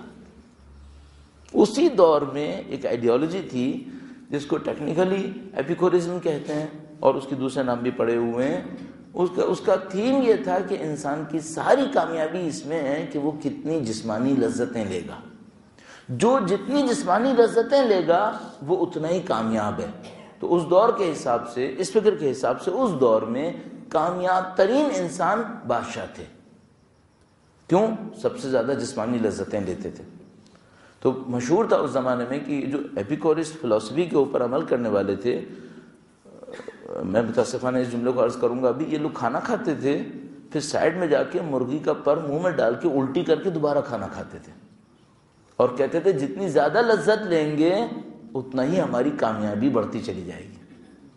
اسی دور میں ایک آئیڈیالوجی تھی جس کو ٹیکنیکلی ایپیکورزم کہتے ہیں اور اس کے دوسرے نام بھی پڑے ہوئے ہیں. اس کا اس کا تھیم یہ تھا کہ انسان کی ساری کامیابی اس میں ہے کہ وہ کتنی جسمانی لذتیں لے گا. جو جتنی جسمانی لذتیں لے گا وہ اتنا ہی کامیاب ہے. تو اس دور کے حساب سے، اس فکر کے حساب سے، اس دور میں کامیاب ترین انسان بادشاہ تھے. کیوں؟ سب سے زیادہ جسمانی لذتیں لیتے تھے. تو مشہور تھا اس زمانے میں کہ جو ایپیکورسٹ فلسفی کے اوپر عمل کرنے والے تھے، میں متاسفانہ اس جملے کو عرض کروں گا ابھی، یہ لوگ کھانا کھاتے تھے، پھر سائڈ میں جا کے مرغی کا پر منہ میں ڈال کے الٹی کر کے دوبارہ کھانا کھاتے تھے اور کہتے تھے جتنی زیادہ لذت لیں گے اتنا ہی ہماری کامیابی بڑھتی چلی جائے گی.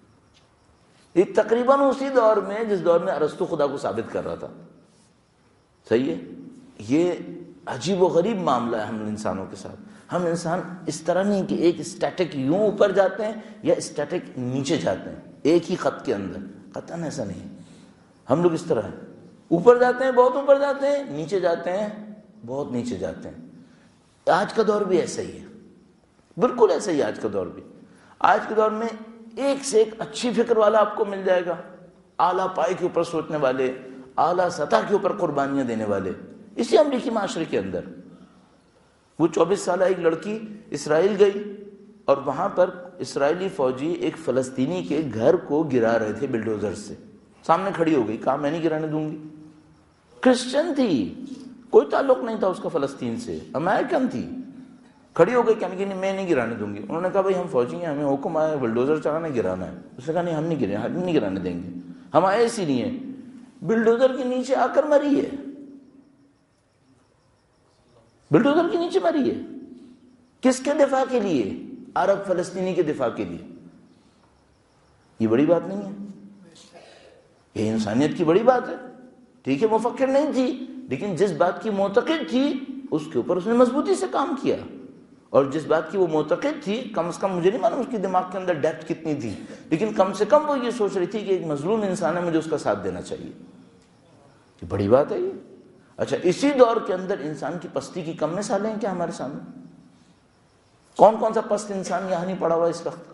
یہ تقریباً اسی دور میں جس دور میں ارسطو خدا کو ثابت کر رہا تھا. صحیح ہے. یہ عجیب و غریب معاملہ ہے ہم انسانوں کے ساتھ. ہم انسان اس طرح نہیں کہ ایک اسٹیٹک یوں اوپر جاتے ہیں یا اسٹیٹک نیچے جاتے ہیں ایک ہی خط کے اندر. قطعاً ایسا نہیں. ہم لوگ اس طرح ہیں، اوپر جاتے ہیں بہت اوپر جاتے ہیں، نیچے جاتے ہیں بہت نیچے جاتے ہیں. آج کا دور بھی ایسا ہی ہے، بالکل ایسا ہی آج کا دور بھی. آج کے دور میں ایک سے ایک اچھی فکر والا آپ کو مل جائے گا، اعلیٰ پائے کے اوپر سوچنے والے، اعلیٰ سطح کے اوپر قربانیاں دینے والے. اسی امریکی معاشرے کے اندر وہ چوبیس سالہ ایک لڑکی اسرائیل گئی اور وہاں پر اسرائیلی فوجی ایک فلسطینی کے گھر کو گرا رہے تھے بلڈوزر سے. سامنے کھڑی ہو گئی، کہا میں نہیں گرانے دوں گی. کرسچن تھی، کوئی تعلق نہیں تھا اس کا فلسطین سے، امریکن تھی. کھڑی ہو گئی کہنے کی نہیں میں نہیں گرانے دوں گی. انہوں نے کہا بھائی ہم فوجی ہیں، ہمیں حکم آیا بلڈوزر چلانا گرانا ہے. اس نے کہا نہیں ہم نہیں گرانے ہم نہیں گرانے دیں گے، ہم آئے اسی لیے. بلڈوزر کے نیچے آ کر مری ہے، بلڈوزر کے نیچے مری ہے. کس کے دفاع کے لیے؟ عرب فلسطینی کے دفاع کے لیے. یہ بڑی بات نہیں ہے، یہ انسانیت کی بڑی بات ہے. ٹھیک ہے مفکر نہیں تھی لیکن جس بات کی معتقد تھی اس کے اوپر اس نے مضبوطی سے کام کیا. اور جس بات کی وہ معتقد تھی، کم از کم مجھے نہیں معلوم اس کی دماغ کے اندر ڈیپتھ کتنی تھی، لیکن کم سے کم وہ یہ سوچ رہی تھی کہ ایک مظلوم انسان ہے، مجھے اس کا ساتھ دینا چاہیے. یہ بڑی بات ہے یہ. اچھا اسی دور کے اندر انسان کی پستی کی کم مثالیں ہیں کیا ہمارے سامنے؟ کون کون سا پست انسان یہاں نہیں پڑا ہوا اس وقت؟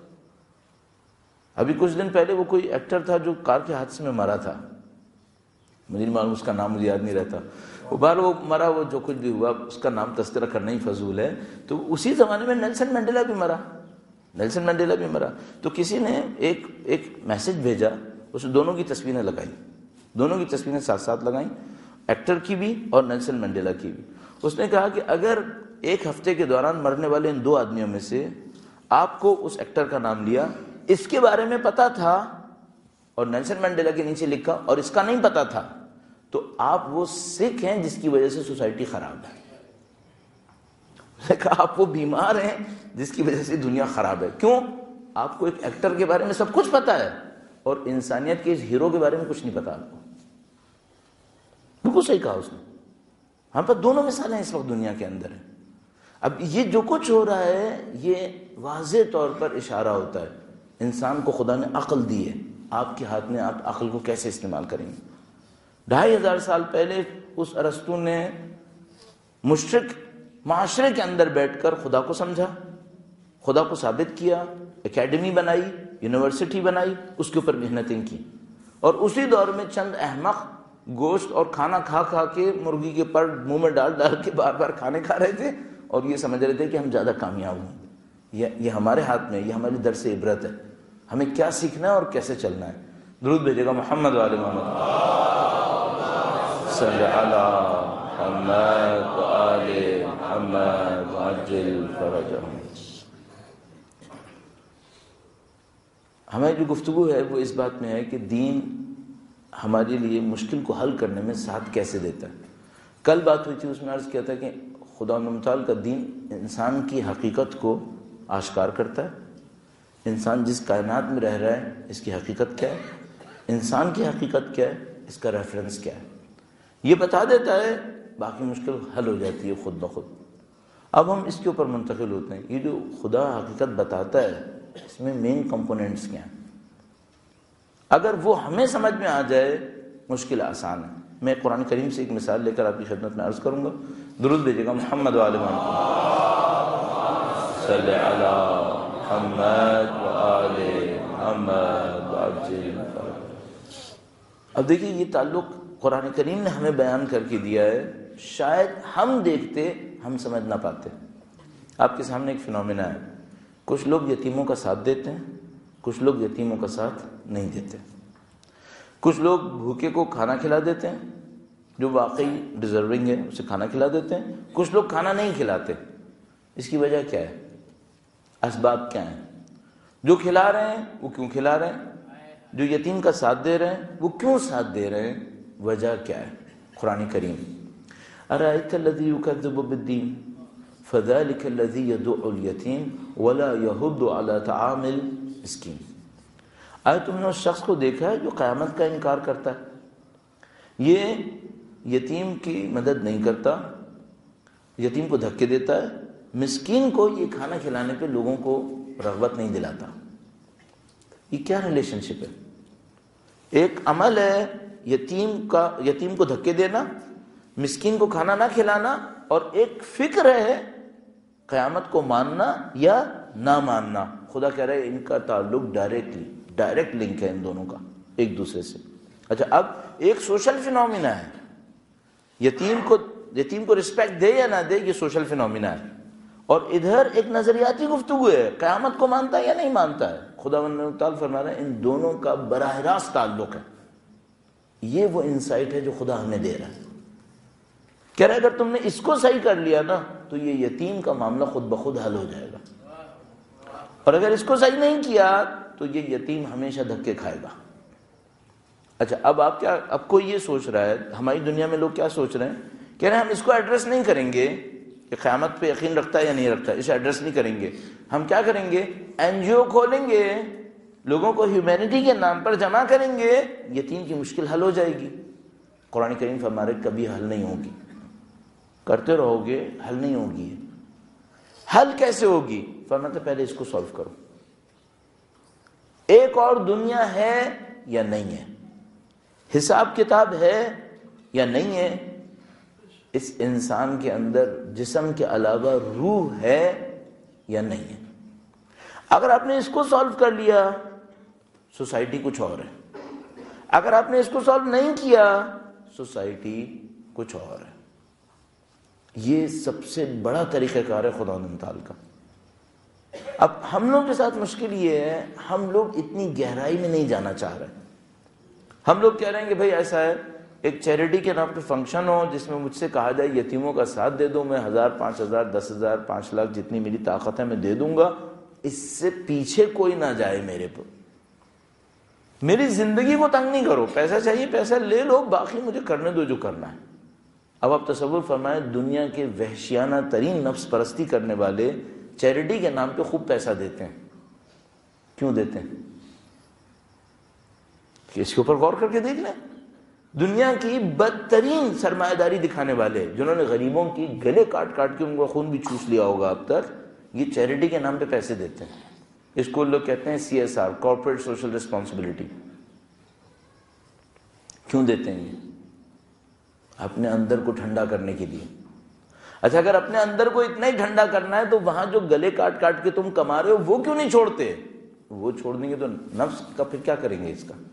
ابھی کچھ دن پہلے وہ کوئی ایکٹر تھا جو کار کے حادثے میں مرا تھا، مجھے نہیں معلوم اس کا نام، مجھے یاد نہیں رہتا. وہ بار وہ مرا، وہ جو کچھ بھی ہوا اس کا نام تذکرہ کرنا ہی فضول ہے. تو اسی زمانے میں نیلسن مینڈیلا بھی مرا، نیلسن مینڈیلا بھی مرا. تو کسی نے ایک ایک میسج بھیجا، اس دونوں کی تصویریں لگائیں، دونوں کی تصویریں ساتھ ساتھ لگائیں، ایکٹر کی بھی اور نیلسن مینڈیلا کی بھی. اس نے کہا کہ اگر ایک ہفتے کے دوران مرنے والے ان دو آدمیوں میں سے آپ کو اس ایکٹر کا نام لیا، اس کے بارے میں پتا تھا اور نیلسن مینڈیلا کے نیچے لکھا اور اس کا نہیں پتا تھا، تو آپ وہ سکھ ہیں جس کی وجہ سے سوسائٹی خراب ہے. اس نے کہا آپ وہ بیمار ہیں جس کی وجہ سے دنیا خراب ہے. کیوں؟ آپ کو ایک ایکٹر کے بارے میں سب کچھ پتا ہے اور انسانیت کے اس ہیرو کے بارے میں کچھ نہیں پتا آپ کو. بالکل صحیح کہا اس نے. ہم پر دونوں مثالیں اس وقت دنیا کے اندر ہیں. اب یہ جو کچھ ہو رہا ہے یہ واضح طور پر اشارہ ہوتا ہے انسان کو خدا نے عقل دی ہے، آپ کے ہاتھ میں آپ عقل کو کیسے استعمال کریں گے. ڈھائی ہزار سال پہلے اس ارسطو نے مشرق معاشرے کے اندر بیٹھ کر خدا کو سمجھا، خدا کو ثابت کیا، اکیڈمی بنائی، یونیورسٹی بنائی، اس کے اوپر محنتیں کی. اور اسی دور میں چند احمق گوشت اور کھانا کھا کھا کے مرغی کے پر منہ میں ڈال ڈال کے بار بار کھانے کھا رہے تھے اور یہ سمجھ رہے تھے کہ ہم زیادہ کامیاب ہوں. یہ یہ ہمارے ہاتھ میں ہے، یہ ہماری درس عبرت ہے، ہمیں کیا سیکھنا ہے اور کیسے چلنا ہے۔ درود بھیجے گا محمد والے محمد صلی علی محمد وآل محمد وعجل فرجهم۔ ہماری جو گفتگو ہے وہ اس بات میں ہے کہ دین ہمارے لیے مشکل کو حل کرنے میں ساتھ کیسے دیتا ہے۔ کل بات ہوئی تھی، اس میں عرض کیا تھا کہ خدا متعال کا دین انسان کی حقیقت کو آشکار کرتا ہے، انسان جس کائنات میں رہ رہا ہے اس کی حقیقت کیا ہے، انسان کی حقیقت کیا ہے، اس کا ریفرنس کیا ہے، یہ بتا دیتا ہے، باقی مشکل حل ہو جاتی ہے خود بخود۔ اب ہم اس کے اوپر منتقل ہوتے ہیں، یہ جو خدا حقیقت بتاتا ہے اس میں مین کمپوننٹس کیا ہیں، اگر وہ ہمیں سمجھ میں آ جائے مشکل آسان ہے۔ میں قرآن کریم سے ایک مثال لے کر آپ کی خدمت میں عرض کروں گا، درود بھیجے گا محمد وآل محمد صلی علی محمد وآل محمد وعجل فرجہ۔ اب دیکھیے یہ تعلق قرآن کریم نے ہمیں بیان کر کے دیا ہے، شاید ہم دیکھتے ہم سمجھ نہ پاتے۔ آپ کے سامنے ایک فنومینا ہے، کچھ لوگ یتیموں کا ساتھ دیتے ہیں، کچھ لوگ یتیموں کا ساتھ نہیں دیتے، کچھ لوگ بھوکے کو کھانا کھلا دیتے ہیں جو واقعی ڈیزرونگ ہے اسے کھانا کھلا دیتے ہیں، کچھ لوگ کھانا نہیں کھلاتے۔ اس کی وجہ کیا ہے؟ اسباب کیا ہیں؟ جو کھلا رہے ہیں وہ کیوں کھلا رہے ہیں؟ جو یتیم کا ساتھ دے رہے ہیں وہ کیوں ساتھ دے رہے ہیں؟ وجہ کیا ہے؟ قرآن کریم ارأیت الذی یکذب بالدین فذلک الذی یدع الیتیم ولا یحض علی طعام المسکین۔ آیا تم نے اس شخص کو دیکھا ہے جو قیامت کا انکار کرتا ہے، یہ یتیم کی مدد نہیں کرتا، یتیم کو دھکے دیتا ہے، مسکین کو یہ کھانا کھلانے پہ لوگوں کو رغبت نہیں دلاتا۔ یہ کیا ریلیشن شپ ہے؟ ایک عمل ہے یتیم کا یتیم کو دھکے دینا، مسکین کو کھانا نہ کھلانا، اور ایک فکر ہے قیامت کو ماننا یا نہ ماننا۔ خدا کہہ رہا ہے ان کا تعلق ڈائریکٹلی ڈائریکٹ لنک ہے ان دونوں کا ایک دوسرے سے۔ اچھا، اب ایک سوشل فینومینا ہے، یتیم کو یتیم کو رسپیکٹ دے یا نہ دے یہ سوشل فینومینا ہے، اور ادھر ایک نظریاتی گفتگو ہے، قیامت کو مانتا ہے یا نہیں مانتا ہے۔ خدا تعالیٰ فرما رہا ہے ان دونوں کا براہ راست تعلق ہے۔ یہ وہ انسائٹ ہے جو خدا ہمیں دے رہا ہے، کہہ رہا ہے اگر تم نے اس کو صحیح کر لیا نا تو یہ یتیم کا معاملہ خود بخود حل ہو جائے گا، اور اگر اس کو صحیح نہیں کیا تو یہ یتیم ہمیشہ دھکے کھائے گا۔ اچھا، اب آپ کیا اب کوئی یہ سوچ رہا ہے، ہماری دنیا میں لوگ کیا سوچ رہے ہیں، کہہ رہے ہیں ہم اس کو ایڈریس نہیں کریں گے کہ قیامت پہ یقین رکھتا ہے یا نہیں رکھتا، اسے ایڈریس نہیں کریں گے، ہم کیا کریں گے، این جی او کھولیں گے، لوگوں کو ہیومینٹی کے نام پر جمع کریں گے، یتیم کی مشکل حل ہو جائے گی۔ قرآن کریم فرما رہے کبھی حل نہیں ہوگی، کرتے رہو گے حل نہیں ہوگی۔ حل کیسے ہوگی؟ فرماتے پہلے اس کو سالو کرو۔ ایک اور دنیا ہے یا نہیں ہے، حساب کتاب ہے یا نہیں ہے، اس انسان کے اندر جسم کے علاوہ روح ہے یا نہیں ہے۔ اگر آپ نے اس کو سالو کر لیا سوسائٹی کچھ اور ہے، اگر آپ نے اس کو سالو نہیں کیا سوسائٹی کچھ اور ہے۔ یہ سب سے بڑا طریقہ کار ہے خدا تعالی کا۔ اب ہم لوگ کے ساتھ مشکل یہ ہے، ہم لوگ اتنی گہرائی میں نہیں جانا چاہ رہے۔ ہم لوگ کہہ رہے ہیں کہ بھئی ایسا ہے، ایک چیریٹی کے نام پہ فنکشن ہو جس میں مجھ سے کہا جائے یتیموں کا ساتھ دے دو، میں ہزار پانچ ہزار دس ہزار پانچ لاکھ جتنی میری طاقت ہے میں دے دوں گا، اس سے پیچھے کوئی نہ جائے میرے پر، میری زندگی کو تنگ نہیں کرو، پیسہ چاہیے پیسہ لے لو، باقی مجھے کرنے دو جو کرنا ہے۔ اب آپ تصور فرمائیں دنیا کے وحشیانہ ترین نفس پرستی کرنے والے چیریٹی کے نام پہ خوب پیسہ دیتے ہیں، کیوں دیتے ہیں؟ کہ اس کے اوپر غور کر کے دیکھ لیں، دنیا کی بدترین سرمایہ داری دکھانے والے جنہوں نے غریبوں کی گلے کاٹ کاٹ کے ان کا خون بھی چوس لیا ہوگا اب تک، یہ چیریٹی کے نام پہ پیسے دیتے ہیں۔ اس کو لوگ کہتے ہیں C S R, corporate social responsibility. کیوں دیتے ہیں؟ یہ اپنے اندر کو ٹھنڈا کرنے کے لیے۔ اچھا، اگر اپنے اندر کو اتنا ہی ٹھنڈا کرنا ہے تو وہاں جو گلے کاٹ کاٹ کے تم کما رہے ہو وہ کیوں نہیں چھوڑتے؟ وہ چھوڑ دیں گے تو نفس کا پھر کیا کریں گے، اس کا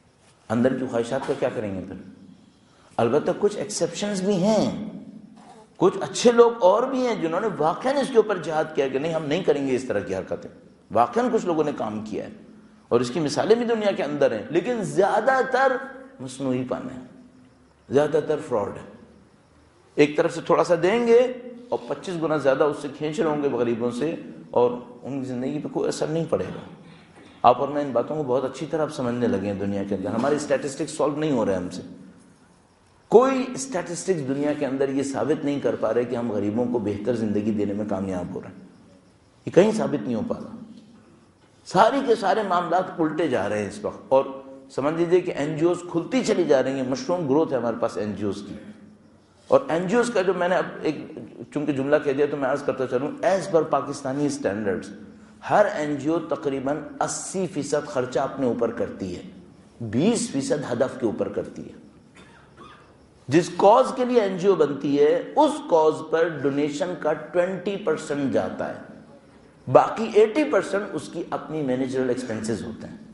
اندر کی خواہشات کا کیا کریں گے پھر؟ البتہ کچھ ایکسیپشنز بھی ہیں، کچھ اچھے لوگ اور بھی ہیں جنہوں نے واقعاً اس کے اوپر جہاد کیا کہ نہیں ہم نہیں کریں گے اس طرح کی حرکتیں. واقعاً کچھ لوگوں نے کام کیا ہے اور اس کی مثالیں بھی دنیا کے اندر ہیں، لیکن زیادہ تر مصنوعی پن ہے، زیادہ تر فراڈ ہے. ایک طرف سے تھوڑا سا دیں گے اور پچیس گنا زیادہ اس سے کھینچ رہے ہوں گے غریبوں سے، اور ان کی زندگی پہ کوئی اثر نہیں پڑے گا. آپ اور میں ان باتوں کو بہت اچھی طرح سمجھنے لگے ہیں. دنیا کے اندر ہمارے اسٹیٹسٹکس سالو نہیں ہو رہے ہم سے. کوئی اسٹیٹسٹکس دنیا کے اندر یہ ثابت نہیں کر پا رہے کہ ہم غریبوں کو بہتر زندگی دینے میں کامیاب ہو رہے ہیں. یہ کہیں ثابت نہیں ہو پا رہا. ساری کے سارے معاملات الٹے جا رہے ہیں اس وقت. اور سمجھ لیجیے کہ این جی اوز کھلتی چلی جا رہی ہیں. مشروم گروتھ ہے ہمارے پاس این جی اوز کی. اور این جی اوز کا جو میں نے اب ایک چونکہ جملہ کہہ دیا تو میں عرض کرتا چلوں، ایز پر پاکستانی اسٹینڈرڈز ہر این جی او تقریباً اسی فیصد خرچہ اپنے اوپر کرتی ہے، بیس فیصد ہدف کے اوپر کرتی ہے. جس کاز کے لیے این جی او بنتی ہے اس کاز پر ڈونیشن کا ٹوینٹی پرسینٹ جاتا ہے، باقی ایٹی پرسینٹ اس کی اپنی مینیجرل ایکسپنسز ہوتے ہیں.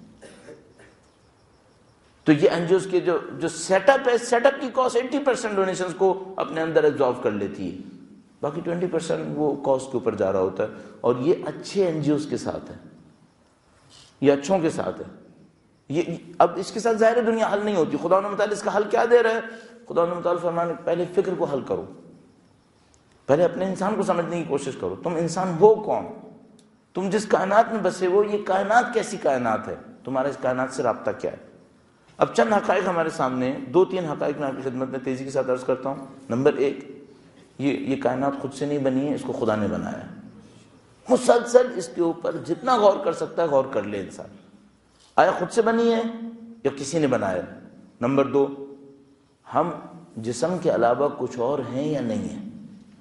تو یہ این جی اوز کے جو جو سیٹ اپ ہے، سیٹ اپ کی کاسٹ ایٹی پرسینٹ ڈونیشنز کو اپنے اندر ایبزارو کر لیتی ہے، باقی ٹوینٹی پرسینٹ وہ کاسٹ کے اوپر جا رہا ہوتا ہے. اور یہ اچھے این جی اوز کے ساتھ ہے، یہ اچھوں کے ساتھ ہے. یہ اب اس کے ساتھ ظاہر دنیا حل نہیں ہوتی. خدا نے متعلق اس کا حل کیا دے رہا ہے؟ خدا نے متعلق فرمانے پہلے فکر کو حل کرو، پہلے اپنے انسان کو سمجھنے کی کوشش کرو. تم انسان ہو کون؟ تم جس کائنات میں بسے ہو یہ کائنات کیسی کائنات ہے؟ تمہارا اس کائنات سے رابطہ کیا ہے؟ اب چند حقائق ہمارے سامنے، دو تین حقائق میں آپ کی خدمت میں تیزی کے ساتھ عرض کرتا ہوں. نمبر ایک، یہ یہ کائنات خود سے نہیں بنی ہے، اس کو خدا نے بنایا. مسلسل اس کے اوپر جتنا غور کر سکتا ہے غور کر لے انسان. آیا خود سے بنی ہے یا کسی نے بنایا؟ نمبر دو، ہم جسم کے علاوہ کچھ اور ہیں یا نہیں ہیں؟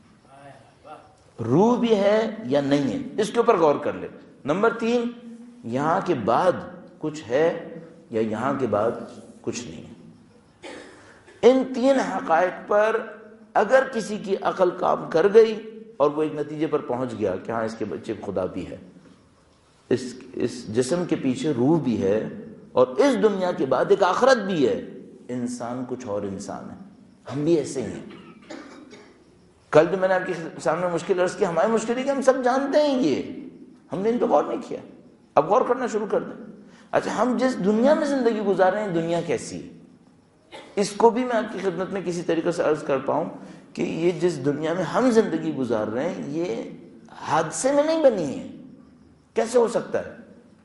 روح بھی ہے یا نہیں ہے؟ اس کے اوپر غور کر لے. نمبر تین، یہاں کے بعد کچھ ہے یا یہاں کے بعد کچھ نہیں ہے؟ ان تین حقائق پر اگر کسی کی عقل کام کر گئی اور وہ ایک نتیجے پر پہنچ گیا کہ ہاں اس کے بچے خدا بھی ہے، اس اس جسم کے پیچھے روح بھی ہے، اور اس دنیا کے بعد ایک آخرت بھی ہے، انسان کچھ اور انسان ہے. ہم بھی ایسے ہی ہیں. کل جو میں نے آپ کے سامنے مشکل عرض کی، ہماری مشکل ہے کہ ہم سب جانتے ہیں یہ، ہم نے ان پہ غور نہیں کیا. اب غور کرنا شروع کر دیں. اچھا، ہم جس دنیا میں زندگی گزار رہے ہیں دنیا کیسی ہے؟ اس کو بھی میں آپ کی خدمت میں کسی طریقے سے عرض کر پاؤں کہ یہ جس دنیا میں ہم زندگی گزار رہے ہیں یہ حادثے میں نہیں بنی ہے. کیسے ہو سکتا ہے؟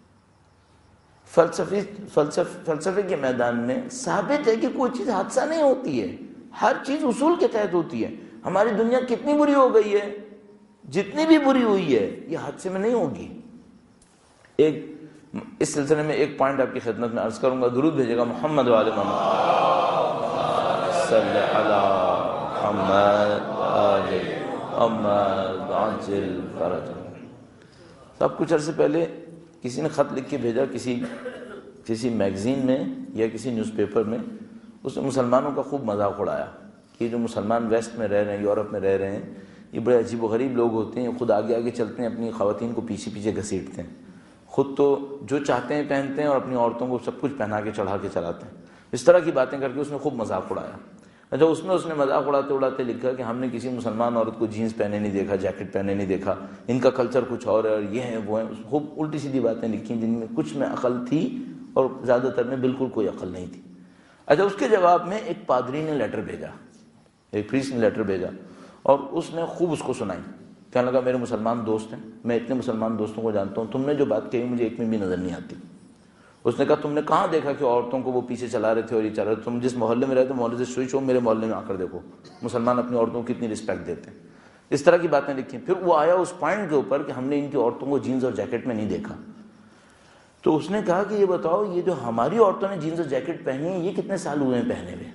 فلسفی فلسف فلسفے کے میدان میں ثابت ہے کہ کوئی چیز حادثہ نہیں ہوتی ہے، ہر چیز اصول کے تحت ہوتی ہے. ہماری دنیا کتنی بری ہو گئی ہے، جتنی بھی بری ہوئی ہے یہ حادثے میں نہیں ہوگی. ایک اس سلسلے میں ایک پوائنٹ آپ کی خدمت میں عرض کروں گا. درود بھیجے گا محمد و آل محمد صلی علی محمد آل محمد عجل فرجہ. سب کچھ عرصے پہلے کسی نے خط لکھ کے بھیجا کسی کسی میگزین میں یا کسی نیوز پیپر میں. اس نے مسلمانوں کا خوب مذاق اڑایا کہ جو مسلمان ویسٹ میں رہ رہے ہیں، یورپ میں رہ رہے ہیں، یہ بڑے عجیب و غریب لوگ ہوتے ہیں، خود آگے آگے چلتے ہیں، اپنی خواتین کو پیچھے پیچھے گھسیٹتے ہیں، خود تو جو چاہتے ہیں پہنتے ہیں اور اپنی عورتوں کو سب کچھ پہنا کے چڑھا کے چلاتے ہیں. اس طرح کی باتیں کر کے اس نے خوب مذاق اڑایا. اچھا، اس میں اس نے مذاق اڑاتے اڑاتے لکھا کہ ہم نے کسی مسلمان عورت کو جینس پہنے نہیں دیکھا، جیکٹ پہنے نہیں دیکھا، ان کا کلچر کچھ اور ہے اور یہ ہیں وہ ہیں. خوب الٹی سیدھی باتیں لکھی جن میں کچھ میں عقل تھی اور زیادہ تر میں بالکل کوئی عقل نہیں تھی. اچھا، اس کے جواب میں ایک پادری نے لیٹر بھیجا، ایک پریسٹ نے لیٹر بھیجا اور اس نے خوب اس کو سنائی. کہنے لگا میرے مسلمان دوست ہیں، میں اتنے مسلمان دوستوں کو جانتا ہوں، تم نے جو بات کہی مجھے ایک میں بھی نظر نہیں آتی. اس نے کہا تم نے کہاں دیکھا کہ عورتوں کو وہ پیچھے چلا رہے تھے اور یہ چلا رہے تھے؟ تم جس محلے میں رہتے محلے سے سوئچ ہو، میرے محلے میں آ کر دیکھو مسلمان اپنی عورتوں کو کتنی رسپیکٹ دیتے ہیں. اس طرح کی باتیں لکھی. پھر وہ آیا اس پوائنٹ کے اوپر کہ ہم نے ان کی عورتوں کو جینز اور جیکٹ میں نہیں دیکھا. تو اس نے کہا کہ یہ بتاؤ یہ جو ہماری عورتوں نے جینز اور جیکٹ پہنی ہے یہ کتنے سال ہوئے ہیں پہنے ہوئے؟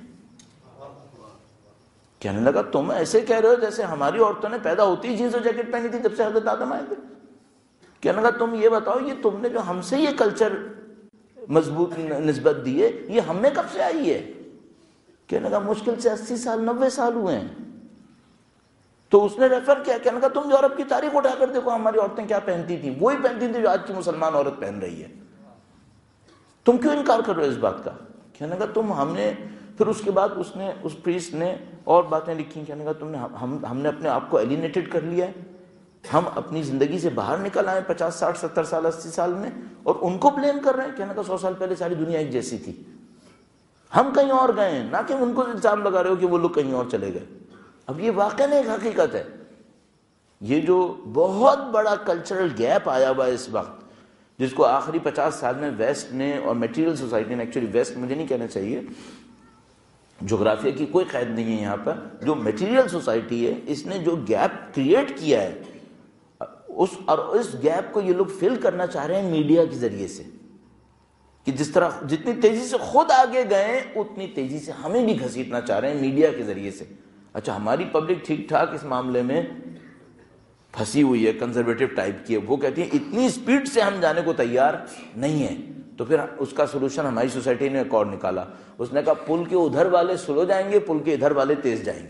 کہنے لگا تم ایسے کہہ رہے ہو جیسے ہماری عورتوں نے پیدا ہوتی ہی جینز اور جیکٹ پہنی تھی جب سے حضرت آدم آئے تھے. کہنے لگا تم یہ بتاؤ یہ تم نے جو ہم سے یہ کلچر مضبوط نسبت دی ہے یہ ہم میں کب سے آئی ہے؟ کہنے لگا مشکل سے اسی سال نوے سال ہوئے ہیں. تو اس نے ریفر کیا، کہنے لگا تم یورپ کی تاریخ اٹھا کر دیکھو ہماری عورتیں کیا پہنتی تھیں، وہی پہنتی تھی جو آج کی مسلمان عورت پہن رہی ہے. تم کیوں انکار کر رہے ہو اس بات کا؟ کہنے لگا تم ہم نے پھر اس کے بعد اس نے اس پریسٹ نے اور باتیں لکھی، کہنے کا تم نے ہم ہم نے اپنے آپ کو ایلینیٹڈ کر لیا ہے، ہم اپنی زندگی سے باہر نکل آئے پچاس ساٹھ ستر سال اسی سال میں، اور ان کو بلیم کر رہے ہیں. کہنے کا سو سال پہلے ساری دنیا ایک جیسی تھی، ہم کہیں اور گئے ہیں، نہ کہ ان کو الزام لگا رہے ہو کہ وہ لوگ کہیں اور چلے گئے. اب یہ واقعہ ایک حقیقت ہے. یہ جو بہت بڑا کلچرل گیپ آیا ہوا ہے اس وقت، جس کو آخری پچاس سال میں ویسٹ نے اور میٹیریل سوسائٹی نے، ایکچولی ویسٹ مجھے نہیں کہنا چاہیے، جغرافیہ کی کوئی قید نہیں ہے یہاں پر، جو میٹیریل سوسائٹی ہے اس نے جو گیپ کریٹ کیا ہے، اس اور اس گیپ کو یہ لوگ فل کرنا چاہ رہے ہیں میڈیا کے ذریعے سے، کہ جس طرح جتنی تیزی سے خود آگے گئے اتنی تیزی سے ہمیں بھی گھسیٹنا چاہ رہے ہیں میڈیا کے ذریعے سے. اچھا ہماری پبلک ٹھیک ٹھاک اس معاملے میں پھنسی ہوئی ہے، کنزرویٹو ٹائپ کی ہے، وہ کہتی ہے اتنی سپیڈ سے ہم جانے کو تیار نہیں ہیں. تو پھر اس کا سولوشن ہماری سوسائٹی نے ایک اور نکالا، اس نے کہا پل کے ادھر والے سلو جائیں گے، پل کے ادھر والے تیز جائیں گے.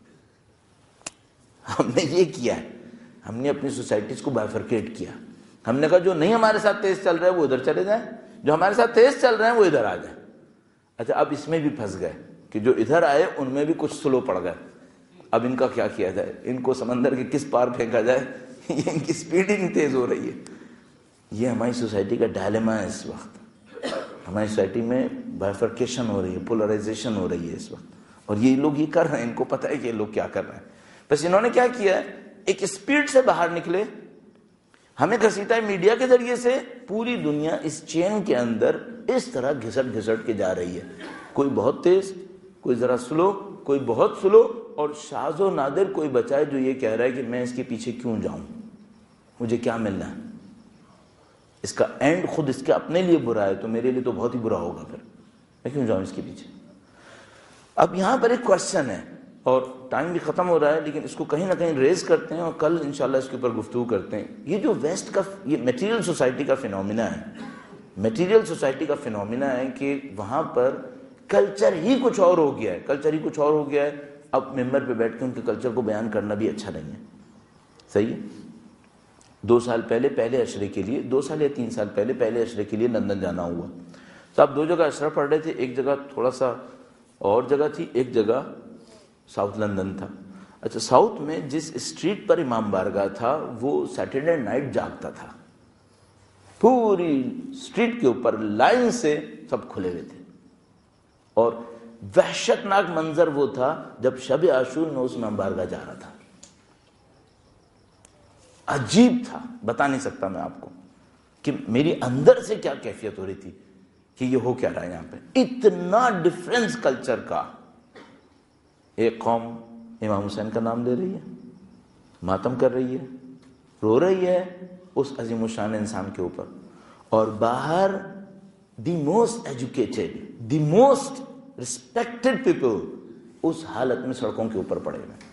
ہم نے یہ کیا ہے، ہم نے اپنی سوسائٹیز کو بائفرکیٹ کیا. ہم نے کہا جو نہیں ہمارے ساتھ تیز چل رہا ہے وہ ادھر چلے جائیں، جو ہمارے ساتھ تیز چل رہے ہیں وہ ادھر آ جائیں. اچھا اب اس میں بھی پھنس گئے کہ جو ادھر آئے ان میں بھی کچھ سلو پڑ گئے. اب ان کا کیا کیا جائے، ان کو سمندر کے کس پار پھینکا جائے، یہ ان کی سپیڈ ہی تیز ہو رہی ہے. یہ ہماری سوسائٹی کا ڈائلیما ہے اس وقت. ہماری سوسائٹی میں بائفرکیشن ہو رہی ہے، پولرائزیشن ہو رہی ہے اس وقت، اور یہ لوگ یہ کر رہے ہیں، ان کو پتہ ہے کہ یہ لوگ کیا کر رہے ہیں. بس انہوں نے کیا کیا ہے، ایک اسپیڈ سے باہر نکلے، ہمیں گھسیٹا ہے میڈیا کے ذریعے سے. پوری دنیا اس چین کے اندر اس طرح گھسٹ گھسٹ کے جا رہی ہے، کوئی بہت تیز، کوئی ذرا سلو، کوئی بہت سلو، اور شاذ و نادر کوئی بچا ہے جو یہ کہہ رہا ہے کہ میں اس کے پیچھے کیوں جاؤں، مجھے کیا ملنا ہے. اس کا اینڈ خود اس کے اپنے لیے برا ہے تو میرے لیے تو بہت ہی برا ہوگا، پھر میں کیوں جاؤں اس کے پیچھے. اب یہاں پر ایک کوشچن ہے، اور ٹائم بھی ختم ہو رہا ہے لیکن اس کو کہیں نہ کہیں ریز کرتے ہیں اور کل انشاءاللہ اس کے اوپر گفتگو کرتے ہیں. یہ جو ویسٹ کا یہ میٹیریل سوسائٹی کا فینومینا ہے، میٹیریل سوسائٹی کا فینومینا ہے کہ وہاں پر کلچر ہی کچھ اور ہو گیا ہے، کلچر ہی کچھ اور ہو گیا ہے. اب ممبر پہ بیٹھ کے ان کے کلچر کو بیان کرنا بھی اچھا نہیں ہے. صحیح ہے. دو سال پہلے پہلے اشرے کے لیے دو سال یا تین سال پہلے پہلے اشرے کے لیے لندن جانا ہوا. تو آپ دو جگہ اشرا پڑھ رہے تھے، ایک جگہ تھوڑا سا اور جگہ تھی، ایک جگہ ساؤتھ لندن تھا. اچھا ساؤتھ میں جس اسٹریٹ پر امام بارگاہ تھا وہ سیٹرڈے نائٹ جاگتا تھا، پوری اسٹریٹ کے اوپر لائن سے سب کھلے ہوئے تھے، اور وحشت ناک منظر وہ تھا جب شب عاشور میں اس امام بارگاہ جا رہا تھا. عجیب تھا، بتا نہیں سکتا میں آپ کو کہ میری اندر سے کیا کیفیت ہو رہی تھی کہ یہ ہو کیا رہا ہے یہاں پہ. اتنا ڈفرینس کلچر کا. ایک قوم امام حسین کا نام لے رہی ہے، ماتم کر رہی ہے، رو رہی ہے اس عظیم الشان انسان کے اوپر، اور باہر the most educated, the most respected people اس حالت میں سڑکوں کے اوپر پڑے ہوئے.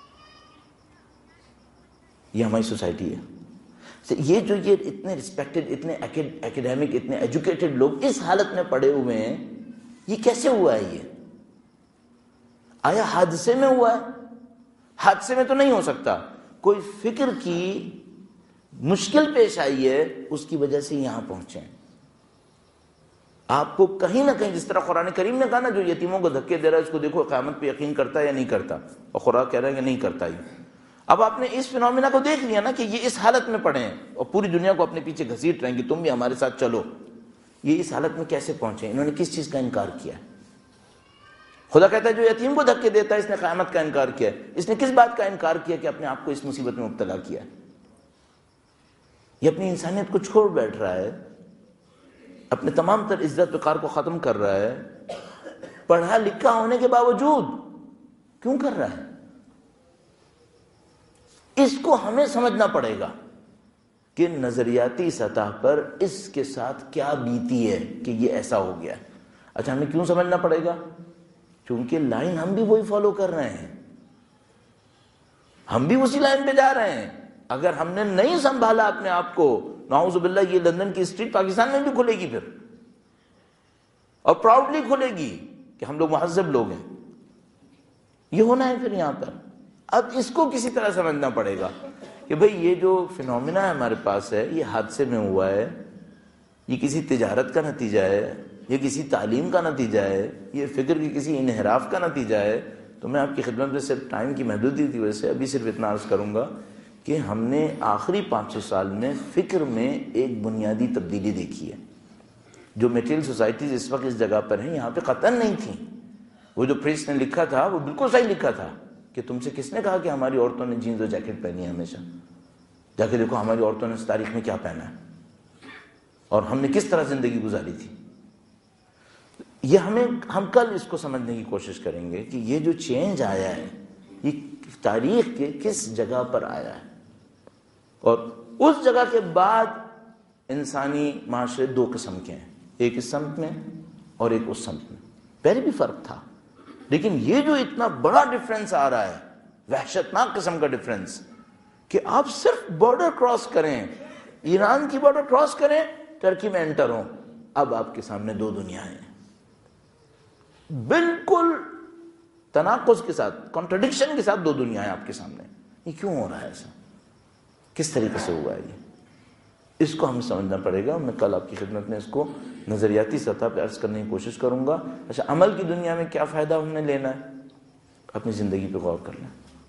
یہ ہماری سوسائٹی ہے. یہ جو یہ اتنے ریسپیکٹڈ، اتنے ایکیڈیمک، اتنے ایجوکیٹڈ لوگ اس حالت میں پڑے ہوئے ہیں، یہ کیسے ہوا ہے؟ یہ آیا حادثے میں ہوا ہے؟ حادثے میں تو نہیں ہو سکتا، کوئی فکر کی مشکل پیش آئی ہے، اس کی وجہ سے یہاں پہنچے ہیں. آپ کو کہیں نہ کہیں، جس طرح قرآن کریم نے کہا نا، جو یتیموں کو دھکے دے رہا ہے اس کو دیکھو قیامت پہ یقین کرتا ہے یا نہیں کرتا، اور قرآن کہہ رہا ہے کہ نہیں کرتا ہی. اب آپ نے اس فینومینا کو دیکھ لیا نا کہ یہ اس حالت میں پڑے ہیں اور پوری دنیا کو اپنے پیچھے گھسیٹ رہے ہیں کہ تم بھی ہمارے ساتھ چلو. یہ اس حالت میں کیسے پہنچے؟ انہوں نے کس چیز کا انکار کیا ہے؟ خدا کہتا ہے جو یتیم کو دھکے دیتا ہے اس نے قیامت کا انکار کیا ہے. اس نے کس بات کا انکار کیا کہ اپنے آپ کو اس مصیبت میں مبتلا کیا ہے؟ یہ اپنی انسانیت کو چھوڑ بیٹھ رہا ہے، اپنے تمام تر عزت وقار کو ختم کر رہا ہے، پڑھا لکھا ہونے کے باوجود کیوں کر رہا ہے؟ اس کو ہمیں سمجھنا پڑے گا کہ نظریاتی سطح پر اس کے ساتھ کیا بیتی ہے کہ یہ ایسا ہو گیا. اچھا ہمیں کیوں سمجھنا پڑے گا؟ کیونکہ لائن ہم بھی وہی فالو کر رہے ہیں، ہم بھی اسی لائن پہ جا رہے ہیں. اگر ہم نے نہیں سنبھالا اپنے آپ کو، نعوذ باللہ، یہ لندن کی اسٹریٹ پاکستان میں بھی کھلے گی پھر، اور پراؤڈلی کھلے گی کہ ہم لوگ مہذب لوگ ہیں. یہ ہونا ہے پھر یہاں پر. اب اس کو کسی طرح سمجھنا پڑے گا کہ بھئی یہ جو فینومینا ہمارے پاس ہے یہ حادثے میں ہوا ہے، یہ کسی تجارت کا نتیجہ ہے، یہ کسی تعلیم کا نتیجہ ہے، یہ فکر کی کسی انحراف کا نتیجہ ہے، تو میں آپ کی خدمت میں صرف ٹائم کی محدودیت کی وجہ سے ابھی صرف اتنا عرض کروں گا کہ ہم نے آخری پانچ چھ سال میں فکر میں ایک بنیادی تبدیلی دیکھی ہے. جو میٹیریل سوسائٹیز اس وقت اس جگہ پر ہیں یہاں پہ قطعاً نہیں تھیں. وہ جو پریس نے لکھا تھا وہ بالکل صحیح لکھا تھا کہ تم سے کس نے کہا کہ ہماری عورتوں نے جینز اور جیکٹ پہنی ہے ہمیشہ. جا کے دیکھو ہماری عورتوں نے اس تاریخ میں کیا پہنا ہے اور ہم نے کس طرح زندگی گزاری تھی. یہ ہمیں ہم کل اس کو سمجھنے کی کوشش کریں گے کہ یہ جو چینج آیا ہے یہ تاریخ کے کس جگہ پر آیا ہے. اور اس جگہ کے بعد انسانی معاشرے دو قسم کے ہیں، ایک اس سمت میں اور ایک اس سمت میں. پہلے بھی فرق تھا لیکن یہ جو اتنا بڑا ڈفرنس آ رہا ہے، وحشتناک قسم کا ڈفرنس، کہ آپ صرف بارڈر کراس کریں، ایران کی بارڈر کراس کریں، ترکی میں انٹر ہوں، اب آپ کے سامنے دو دنیا ہیں، بالکل تناقض کے ساتھ، کنٹرڈکشن کے ساتھ دو دنیا ہیں آپ کے سامنے. یہ کیوں ہو رہا ہے ایسا؟ کس طریقے سے ہوا ہے یہ؟ اس کو ہمیں سمجھنا پڑے گا. میں کل آپ کی خدمت میں اس کو نظریاتی سطح پہ عرض کرنے کی کوشش کروں گا. اچھا، عمل کی دنیا میں کیا فائدہ ہم نے لینا ہے؟ اپنی زندگی پہ غور کر لیں.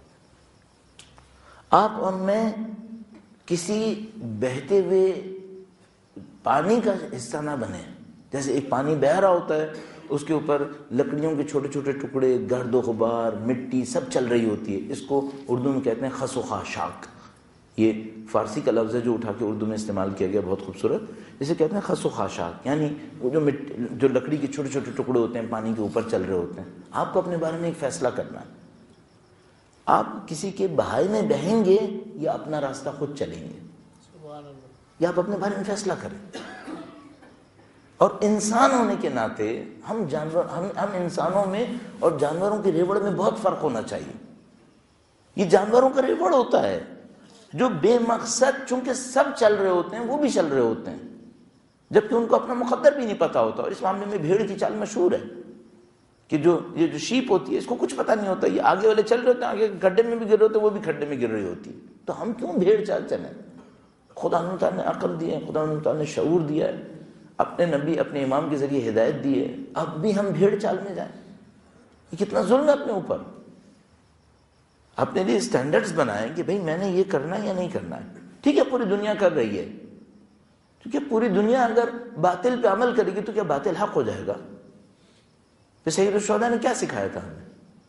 آپ اور میں کسی بہتے ہوئے پانی کا حصہ نہ بنے. جیسے ایک پانی بہہ رہا ہوتا ہے، اس کے اوپر لکڑیوں کے چھوٹے چھوٹے ٹکڑے، گرد و غبار، مٹی سب چل رہی ہوتی ہے. اس کو اردو میں کہتے ہیں خس و خاشاک. یہ فارسی کا لفظ ہے جو اٹھا کے اردو میں استعمال کیا گیا، بہت خوبصورت. اسے کہتے ہیں خس و خاشاک، یعنی وہ جو مٹی، جو لکڑی کے چھوٹے چھوٹے ٹکڑے ہوتے ہیں پانی کے اوپر چل رہے ہوتے ہیں. آپ کو اپنے بارے میں ایک فیصلہ کرنا ہے. آپ کسی کے بہائی میں بہیں گے یا اپنا راستہ خود چلیں گے؟ یا آپ اپنے بارے میں فیصلہ کریں. اور انسان ہونے کے ناطے ہم جانور ہم ہم انسانوں میں اور جانوروں کے ریوڑ میں بہت فرق ہونا چاہیے. یہ جانوروں کا ریوڑ ہوتا ہے جو بے مقصد، چونکہ سب چل رہے ہوتے ہیں وہ بھی چل رہے ہوتے ہیں، جبکہ ان کو اپنا مقدر بھی نہیں پتا ہوتا. اور اس معاملے میں بھیڑ کی چال مشہور ہے کہ جو یہ جو شیپ ہوتی ہے اس کو کچھ پتہ نہیں ہوتا، یہ آگے والے چل رہے ہوتے ہیں، آگے گڈھے میں بھی گر رہے ہوتے ہیں، وہ بھی کھڈے میں گر رہی ہوتی ہے. تو ہم کیوں بھیڑ چال چلیں؟ خدا تعالیٰ نے عقل دی ہے، خدا تعالیٰ نے شعور دیا ہے، اپنے نبی اپنے امام کے ذریعے ہدایت دی ہے، اب بھی ہم بھیڑ چال میں جائیں؟ یہ کتنا ظلم ہے اپنے اوپر. اپنے لیے اسٹینڈرڈز بنائیں کہ بھئی میں نے یہ کرنا ہے یا نہیں کرنا ہے. ٹھیک ہے پوری دنیا کر رہی ہے، کیونکہ پوری دنیا اگر باطل پہ عمل کرے گی تو کیا باطل حق ہو جائے گا؟ پھر سید الشہداء نے کیا سکھایا تھا ہمیں؟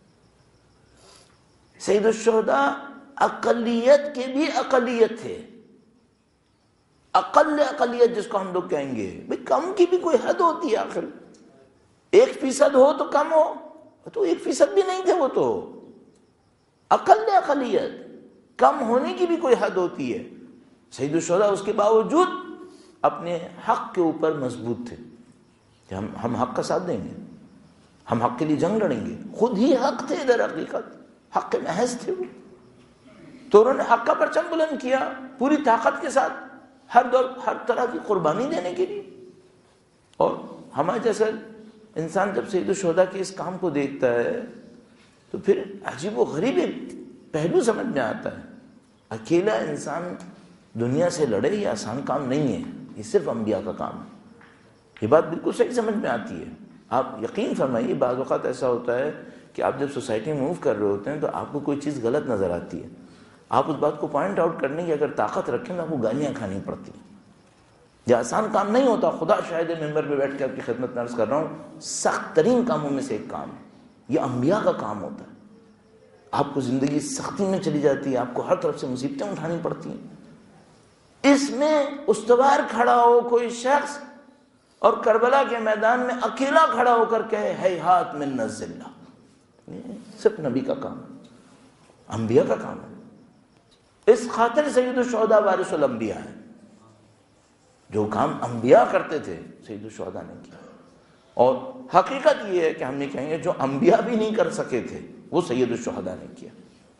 سید الشہداء اقلیت کے بھی اقلیت تھے. اقل اقلیت جس کو ہم لوگ کہیں گے، بھئی کم کی بھی کوئی حد ہوتی ہے. آخر ایک فیصد ہو تو کم ہو، تو ایک فیصد بھی نہیں تھے وہ تو. اقل اقلیت، کم ہونے کی بھی کوئی حد ہوتی ہے. سید الشہداء اس کے باوجود اپنے حق کے اوپر مضبوط تھے کہ ہم ہم حق کا ساتھ دیں گے، ہم حق کے لیے جنگ لڑیں گے. خود ہی حق تھے، در حقیقت حق کے محض تھے وہ. تو انہوں نے حق کا پرچم بلند کیا پوری طاقت کے ساتھ، ہر دور ہر طرح کی قربانی دینے کے لیے. اور ہمارے جیسا انسان جب سید الشہداء کے اس کام کو دیکھتا ہے تو پھر عجیب و غریب ایک پہلو سمجھ میں آتا ہے. اکیلا انسان دنیا سے لڑے یہ آسان کام نہیں ہے، یہ صرف انبیاء کا کام ہے. یہ بات بالکل صحیح سمجھ میں آتی ہے. آپ یقین فرمائیے بعض اوقات ایسا ہوتا ہے کہ آپ جب سوسائٹی میں موو کر رہے ہوتے ہیں تو آپ کو کوئی چیز غلط نظر آتی ہے، آپ اس بات کو پوائنٹ آؤٹ کرنے کی اگر طاقت رکھیں تو آپ کو گالیاں کھانی پڑتی ہیں. یہ آسان کام نہیں ہوتا. خدا شاہد ممبر پہ بیٹھ کے آپ کی خدمت میں عرض کر رہا ہوں، سخت ترین کاموں میں سے ایک کام ہے. یہ انبیاء کا کام ہوتا ہے. آپ کو زندگی سختی میں چلی جاتی ہے، آپ کو ہر طرف سے مصیبتیں اٹھانی پڑتی ہیں. اس میں استوار کھڑا ہو کوئی شخص اور کربلا کے میدان میں اکیلا کھڑا ہو کر کہے ہیہات من الذلہ، صرف نبی کا کام ہے، انبیاء کا کام ہے. اس خاطر سید الشہداء وارث الانبیاء ہے. جو کام انبیاء کرتے تھے سید الشہداء نے کیا. اور حقیقت یہ ہے کہ ہم یہ کہیں گے جو انبیاء بھی نہیں کر سکے تھے وہ سید الشہداء نے کیا.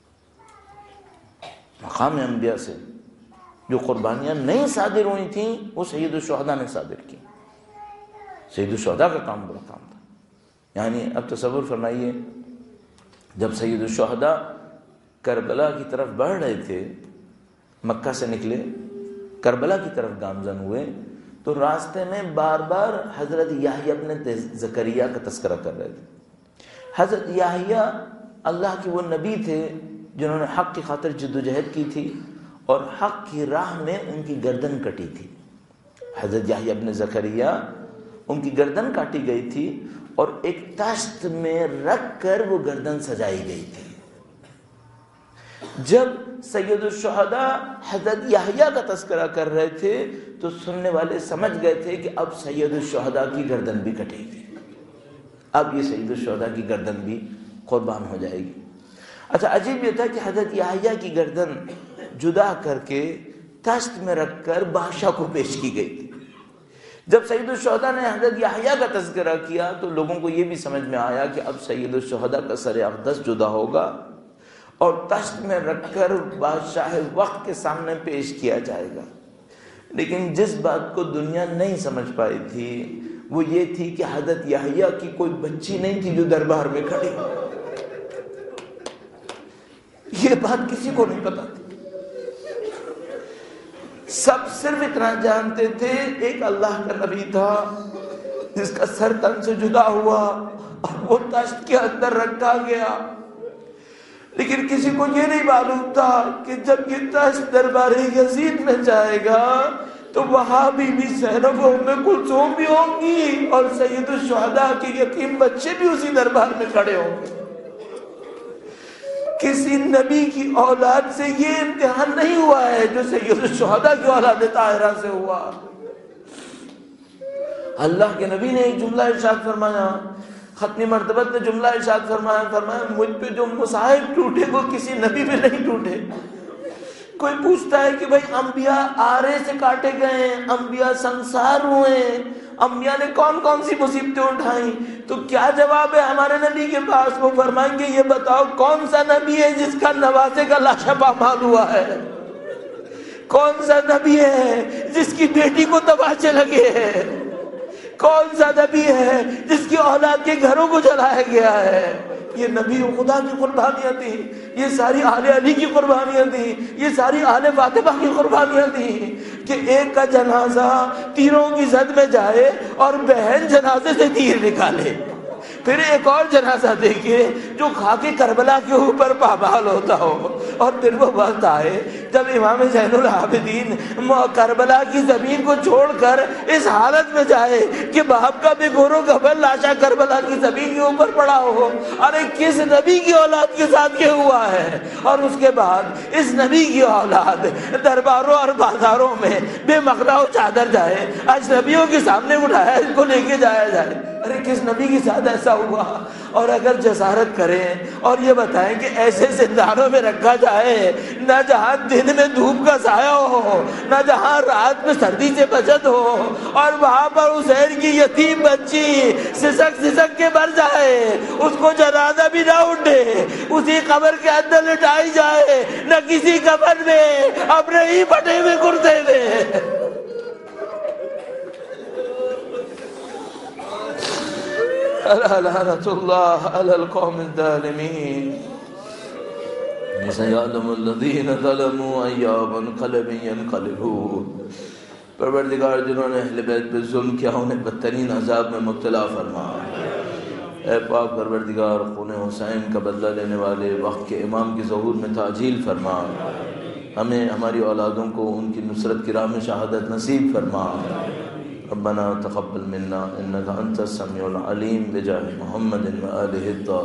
مقام انبیاء سے جو قربانیاں نہیں صادر ہوئی تھیں وہ سید الشہداء نے صادر کی. سید الشہداء کا کام بڑا کام تھا. یعنی اب تصور فرمائیے جب سید الشہداء کربلا کی طرف بڑھ رہے تھے، مکہ سے نکلے کربلا کی طرف گامزن ہوئے، تو راستے میں بار بار حضرت یحییٰ ابن زکریا کا تذکرہ کر رہے تھے۔ حضرت یحییٰ اللہ کے وہ نبی تھے جنہوں نے حق کی خاطر جدوجہد کی تھی اور حق کی راہ میں ان کی گردن کٹی تھی۔ حضرت یحییٰ ابن زکریا ان کی گردن کاٹی گئی تھی اور ایک تشت میں رکھ کر وہ گردن سجائی گئی تھی۔ جب سید الشہداء حضرت یحییٰ کا تذکرہ کر رہے تھے تو سننے والے سمجھ گئے تھے کہ اب سید الشہداء کی گردن بھی کٹے گی، اب یہ سید الشہداء کی گردن بھی قربان ہو جائے گی۔ اچھا عجیب یہ تھا کہ حضرت یحییٰ کی گردن جدا کر کے تشت میں رکھ کر بادشاہ کو پیش کی گئی تھی۔ جب سید الشہداء نے حضرت یحییٰ کا تذکرہ کیا تو لوگوں کو یہ بھی سمجھ میں آیا کہ اب سید الشہداء کا سر اقدس جدا ہوگا اور تشت میں رکھ کر بادشاہ وقت کے سامنے پیش کیا جائے گا۔ لیکن جس بات کو دنیا نہیں سمجھ پائی تھی وہ یہ تھی کہ حضرت یحییٰ کی کوئی بچی نہیں تھی جو دربار میں کھڑی، یہ بات کسی کو نہیں پتا تھی۔ سب صرف اتنا جانتے تھے ایک اللہ کا نبی تھا جس کا سر تن سے جدا ہوا اور وہ تشت کے اندر رکھا گیا، لیکن کسی کو یہ نہیں معلوم تھا کہ جب یہ تشت دربار یزید میں جائے گا تو وہاں بھی بھی زینب و ام کلثوم بھی ہوں گی اور سید الشہداء کے یتیم بچے بھی اسی دربار میں کھڑے ہوں گے۔ کسی نبی کی اولاد سے یہ امتحان نہیں ہوا ہے جو سید الشہداء کی اولاد طاہرہ سے ہوا۔ اللہ کے نبی نے ایک جملہ ارشاد فرمایا، ختمی مرتبت نے جملہ ارشاد فرمایا فرمایا مجھ پہ جو مصائب ٹوٹے وہ کسی نبی پہ نہیں ٹوٹے۔ کوئی پوچھتا ہے کہ بھائی انبیاء آرے سے کاٹے گئے، انبیاء سنسار ہوئے، انبیاء نے کون کون سی مصیبتیں اٹھائیں، تو کیا جواب ہے ہمارے نبی کے پاس؟ وہ فرمائیں گے یہ بتاؤ کون سا نبی ہے جس کا نوازے کا لاشا پامال ہوا ہے؟ کون سا نبی ہے جس کی بیٹی کو تباچے لگے ہیں؟ کون سا نبی ہے جس کی اولاد کے گھروں کو جلایا گیا ہے؟ یہ نبی خدا کی قربانیاں تھیں، یہ ساری آل علی کی قربانیاں تھیں، یہ ساری آل فاطمہ کی قربانیاں تھیں کہ ایک کا جنازہ تیروں کی زد میں جائے اور بہن جنازے سے تیر نکالے، پھر ایک اور جنازہ دیکھیے جو خاک کربلا کے اوپر پامال ہوتا ہو، اور پھر وہ وقت آئے جب امام زین العابدین کربلا کی زمین کو چھوڑ کر اس حالت میں جائے کہ باپ کا بے گور و گبر لاشا کربلا کی زمین کے اوپر پڑا ہو، ارے کس نبی کی اولاد کے ساتھ کیا ہوا ہے؟ اور اس کے بعد اس نبی کی اولاد درباروں اور بازاروں میں بے مخلا و چادر جائے، اجنبیوں کے سامنے اٹھایا اس کو لے کے جایا جائے، ارے کس نبی کے ساتھ ایسا ہوا؟ اور اگر جسارت کریں اور یہ بتائیں کہ ایسے زندانوں میں رکھا جائے نہ جہاں دن میں دھوپ کا سایہ ہو، نہ جہاں رات میں سردی سے بچت ہو، اور وہاں پر حسین کی یتیم بچی سسک سسک کے مر جائے، اس کو جنازہ بھی نہ اٹھے، اسی قبر کے اندر لٹائی جائے، نہ کسی کفن میں، اپنے ہی پھٹے ہوئے کرتے میں۔ لعنت اللہ علی القوم الظالمین، سیعلم الذین ظلموا ای منقلب ینقلبون۔ پروردگار جنہوں نے اہل بیت پہ ظلم کیا انہیں بدترین عذاب میں مبتلا فرما۔ اے پاک پروردگار خون حسین کا بدلہ لینے والے وقت کے امام کی ظہور میں تعجیل فرما، ہمیں ہماری اولادوں کو ان کی نصرت کی راہ میں شہادت نصیب فرما۔ ربنا تقبل منا انك انت السميع العليم بجاه محمد وآله الطاهرين۔